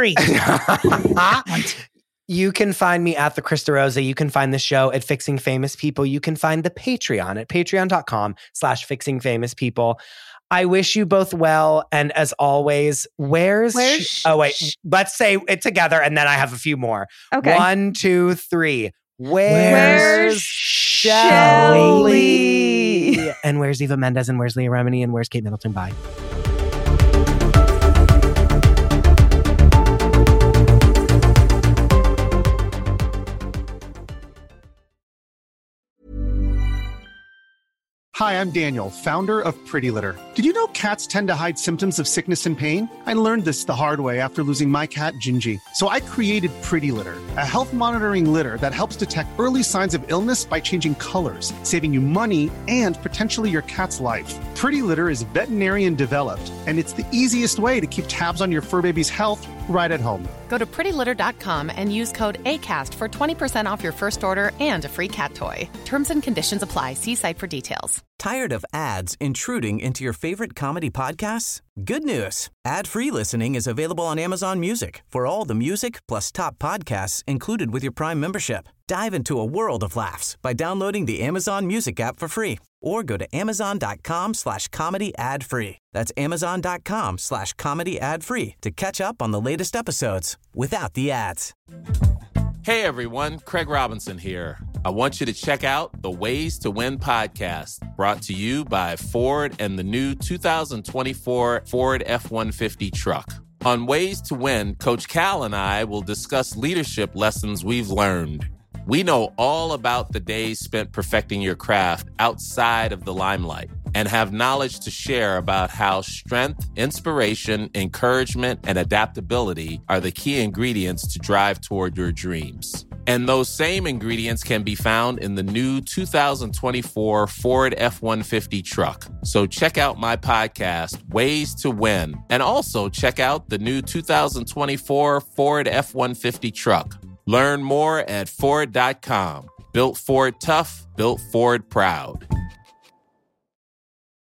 You can find me at the Krista Rosa. You can find the show at Fixing Famous People. You can find the Patreon at patreon.com/Fixing Famous People. I wish you both well. And as always, let's say it together. And then I have a few more. Okay. 1, 2, 3. Where's Shelley? And where's Eva Mendes? And where's Leah Remini? And where's Kate Middleton? Bye. Hi, I'm Daniel, founder of Pretty Litter. Did you know cats tend to hide symptoms of sickness and pain? I learned this the hard way after losing my cat, Gingy. So I created Pretty Litter, a health monitoring litter that helps detect early signs of illness by changing colors, saving you money and potentially your cat's life. Pretty Litter is veterinarian developed, and it's the easiest way to keep tabs on your fur baby's health right at home. Go to prettylitter.com and use code ACAST for 20% off your first order and a free cat toy. Terms and conditions apply. See site for details. Tired of ads intruding into your favorite comedy podcasts? Good news. Ad-free listening is available on Amazon Music for all the music plus top podcasts included with your Prime membership. Dive into a world of laughs by downloading the Amazon Music app for free or go to amazon.com/comedy ad-free. That's amazon.com/comedy ad-free to catch up on the latest episodes without the ads. Hey everyone, Craig Robinson here. I want you to check out the Ways to Win podcast, brought to you by Ford and the new 2024 Ford F-150 truck. On Ways to Win, Coach Cal and I will discuss leadership lessons we've learned. We know all about the days spent perfecting your craft outside of the limelight and have knowledge to share about how strength, inspiration, encouragement, and adaptability are the key ingredients to drive toward your dreams. And those same ingredients can be found in the new 2024 Ford F-150 truck. So check out my podcast, Ways to Win, and also check out the new 2024 Ford F-150 truck. Learn more at Ford.com. Built Ford tough, built Ford proud.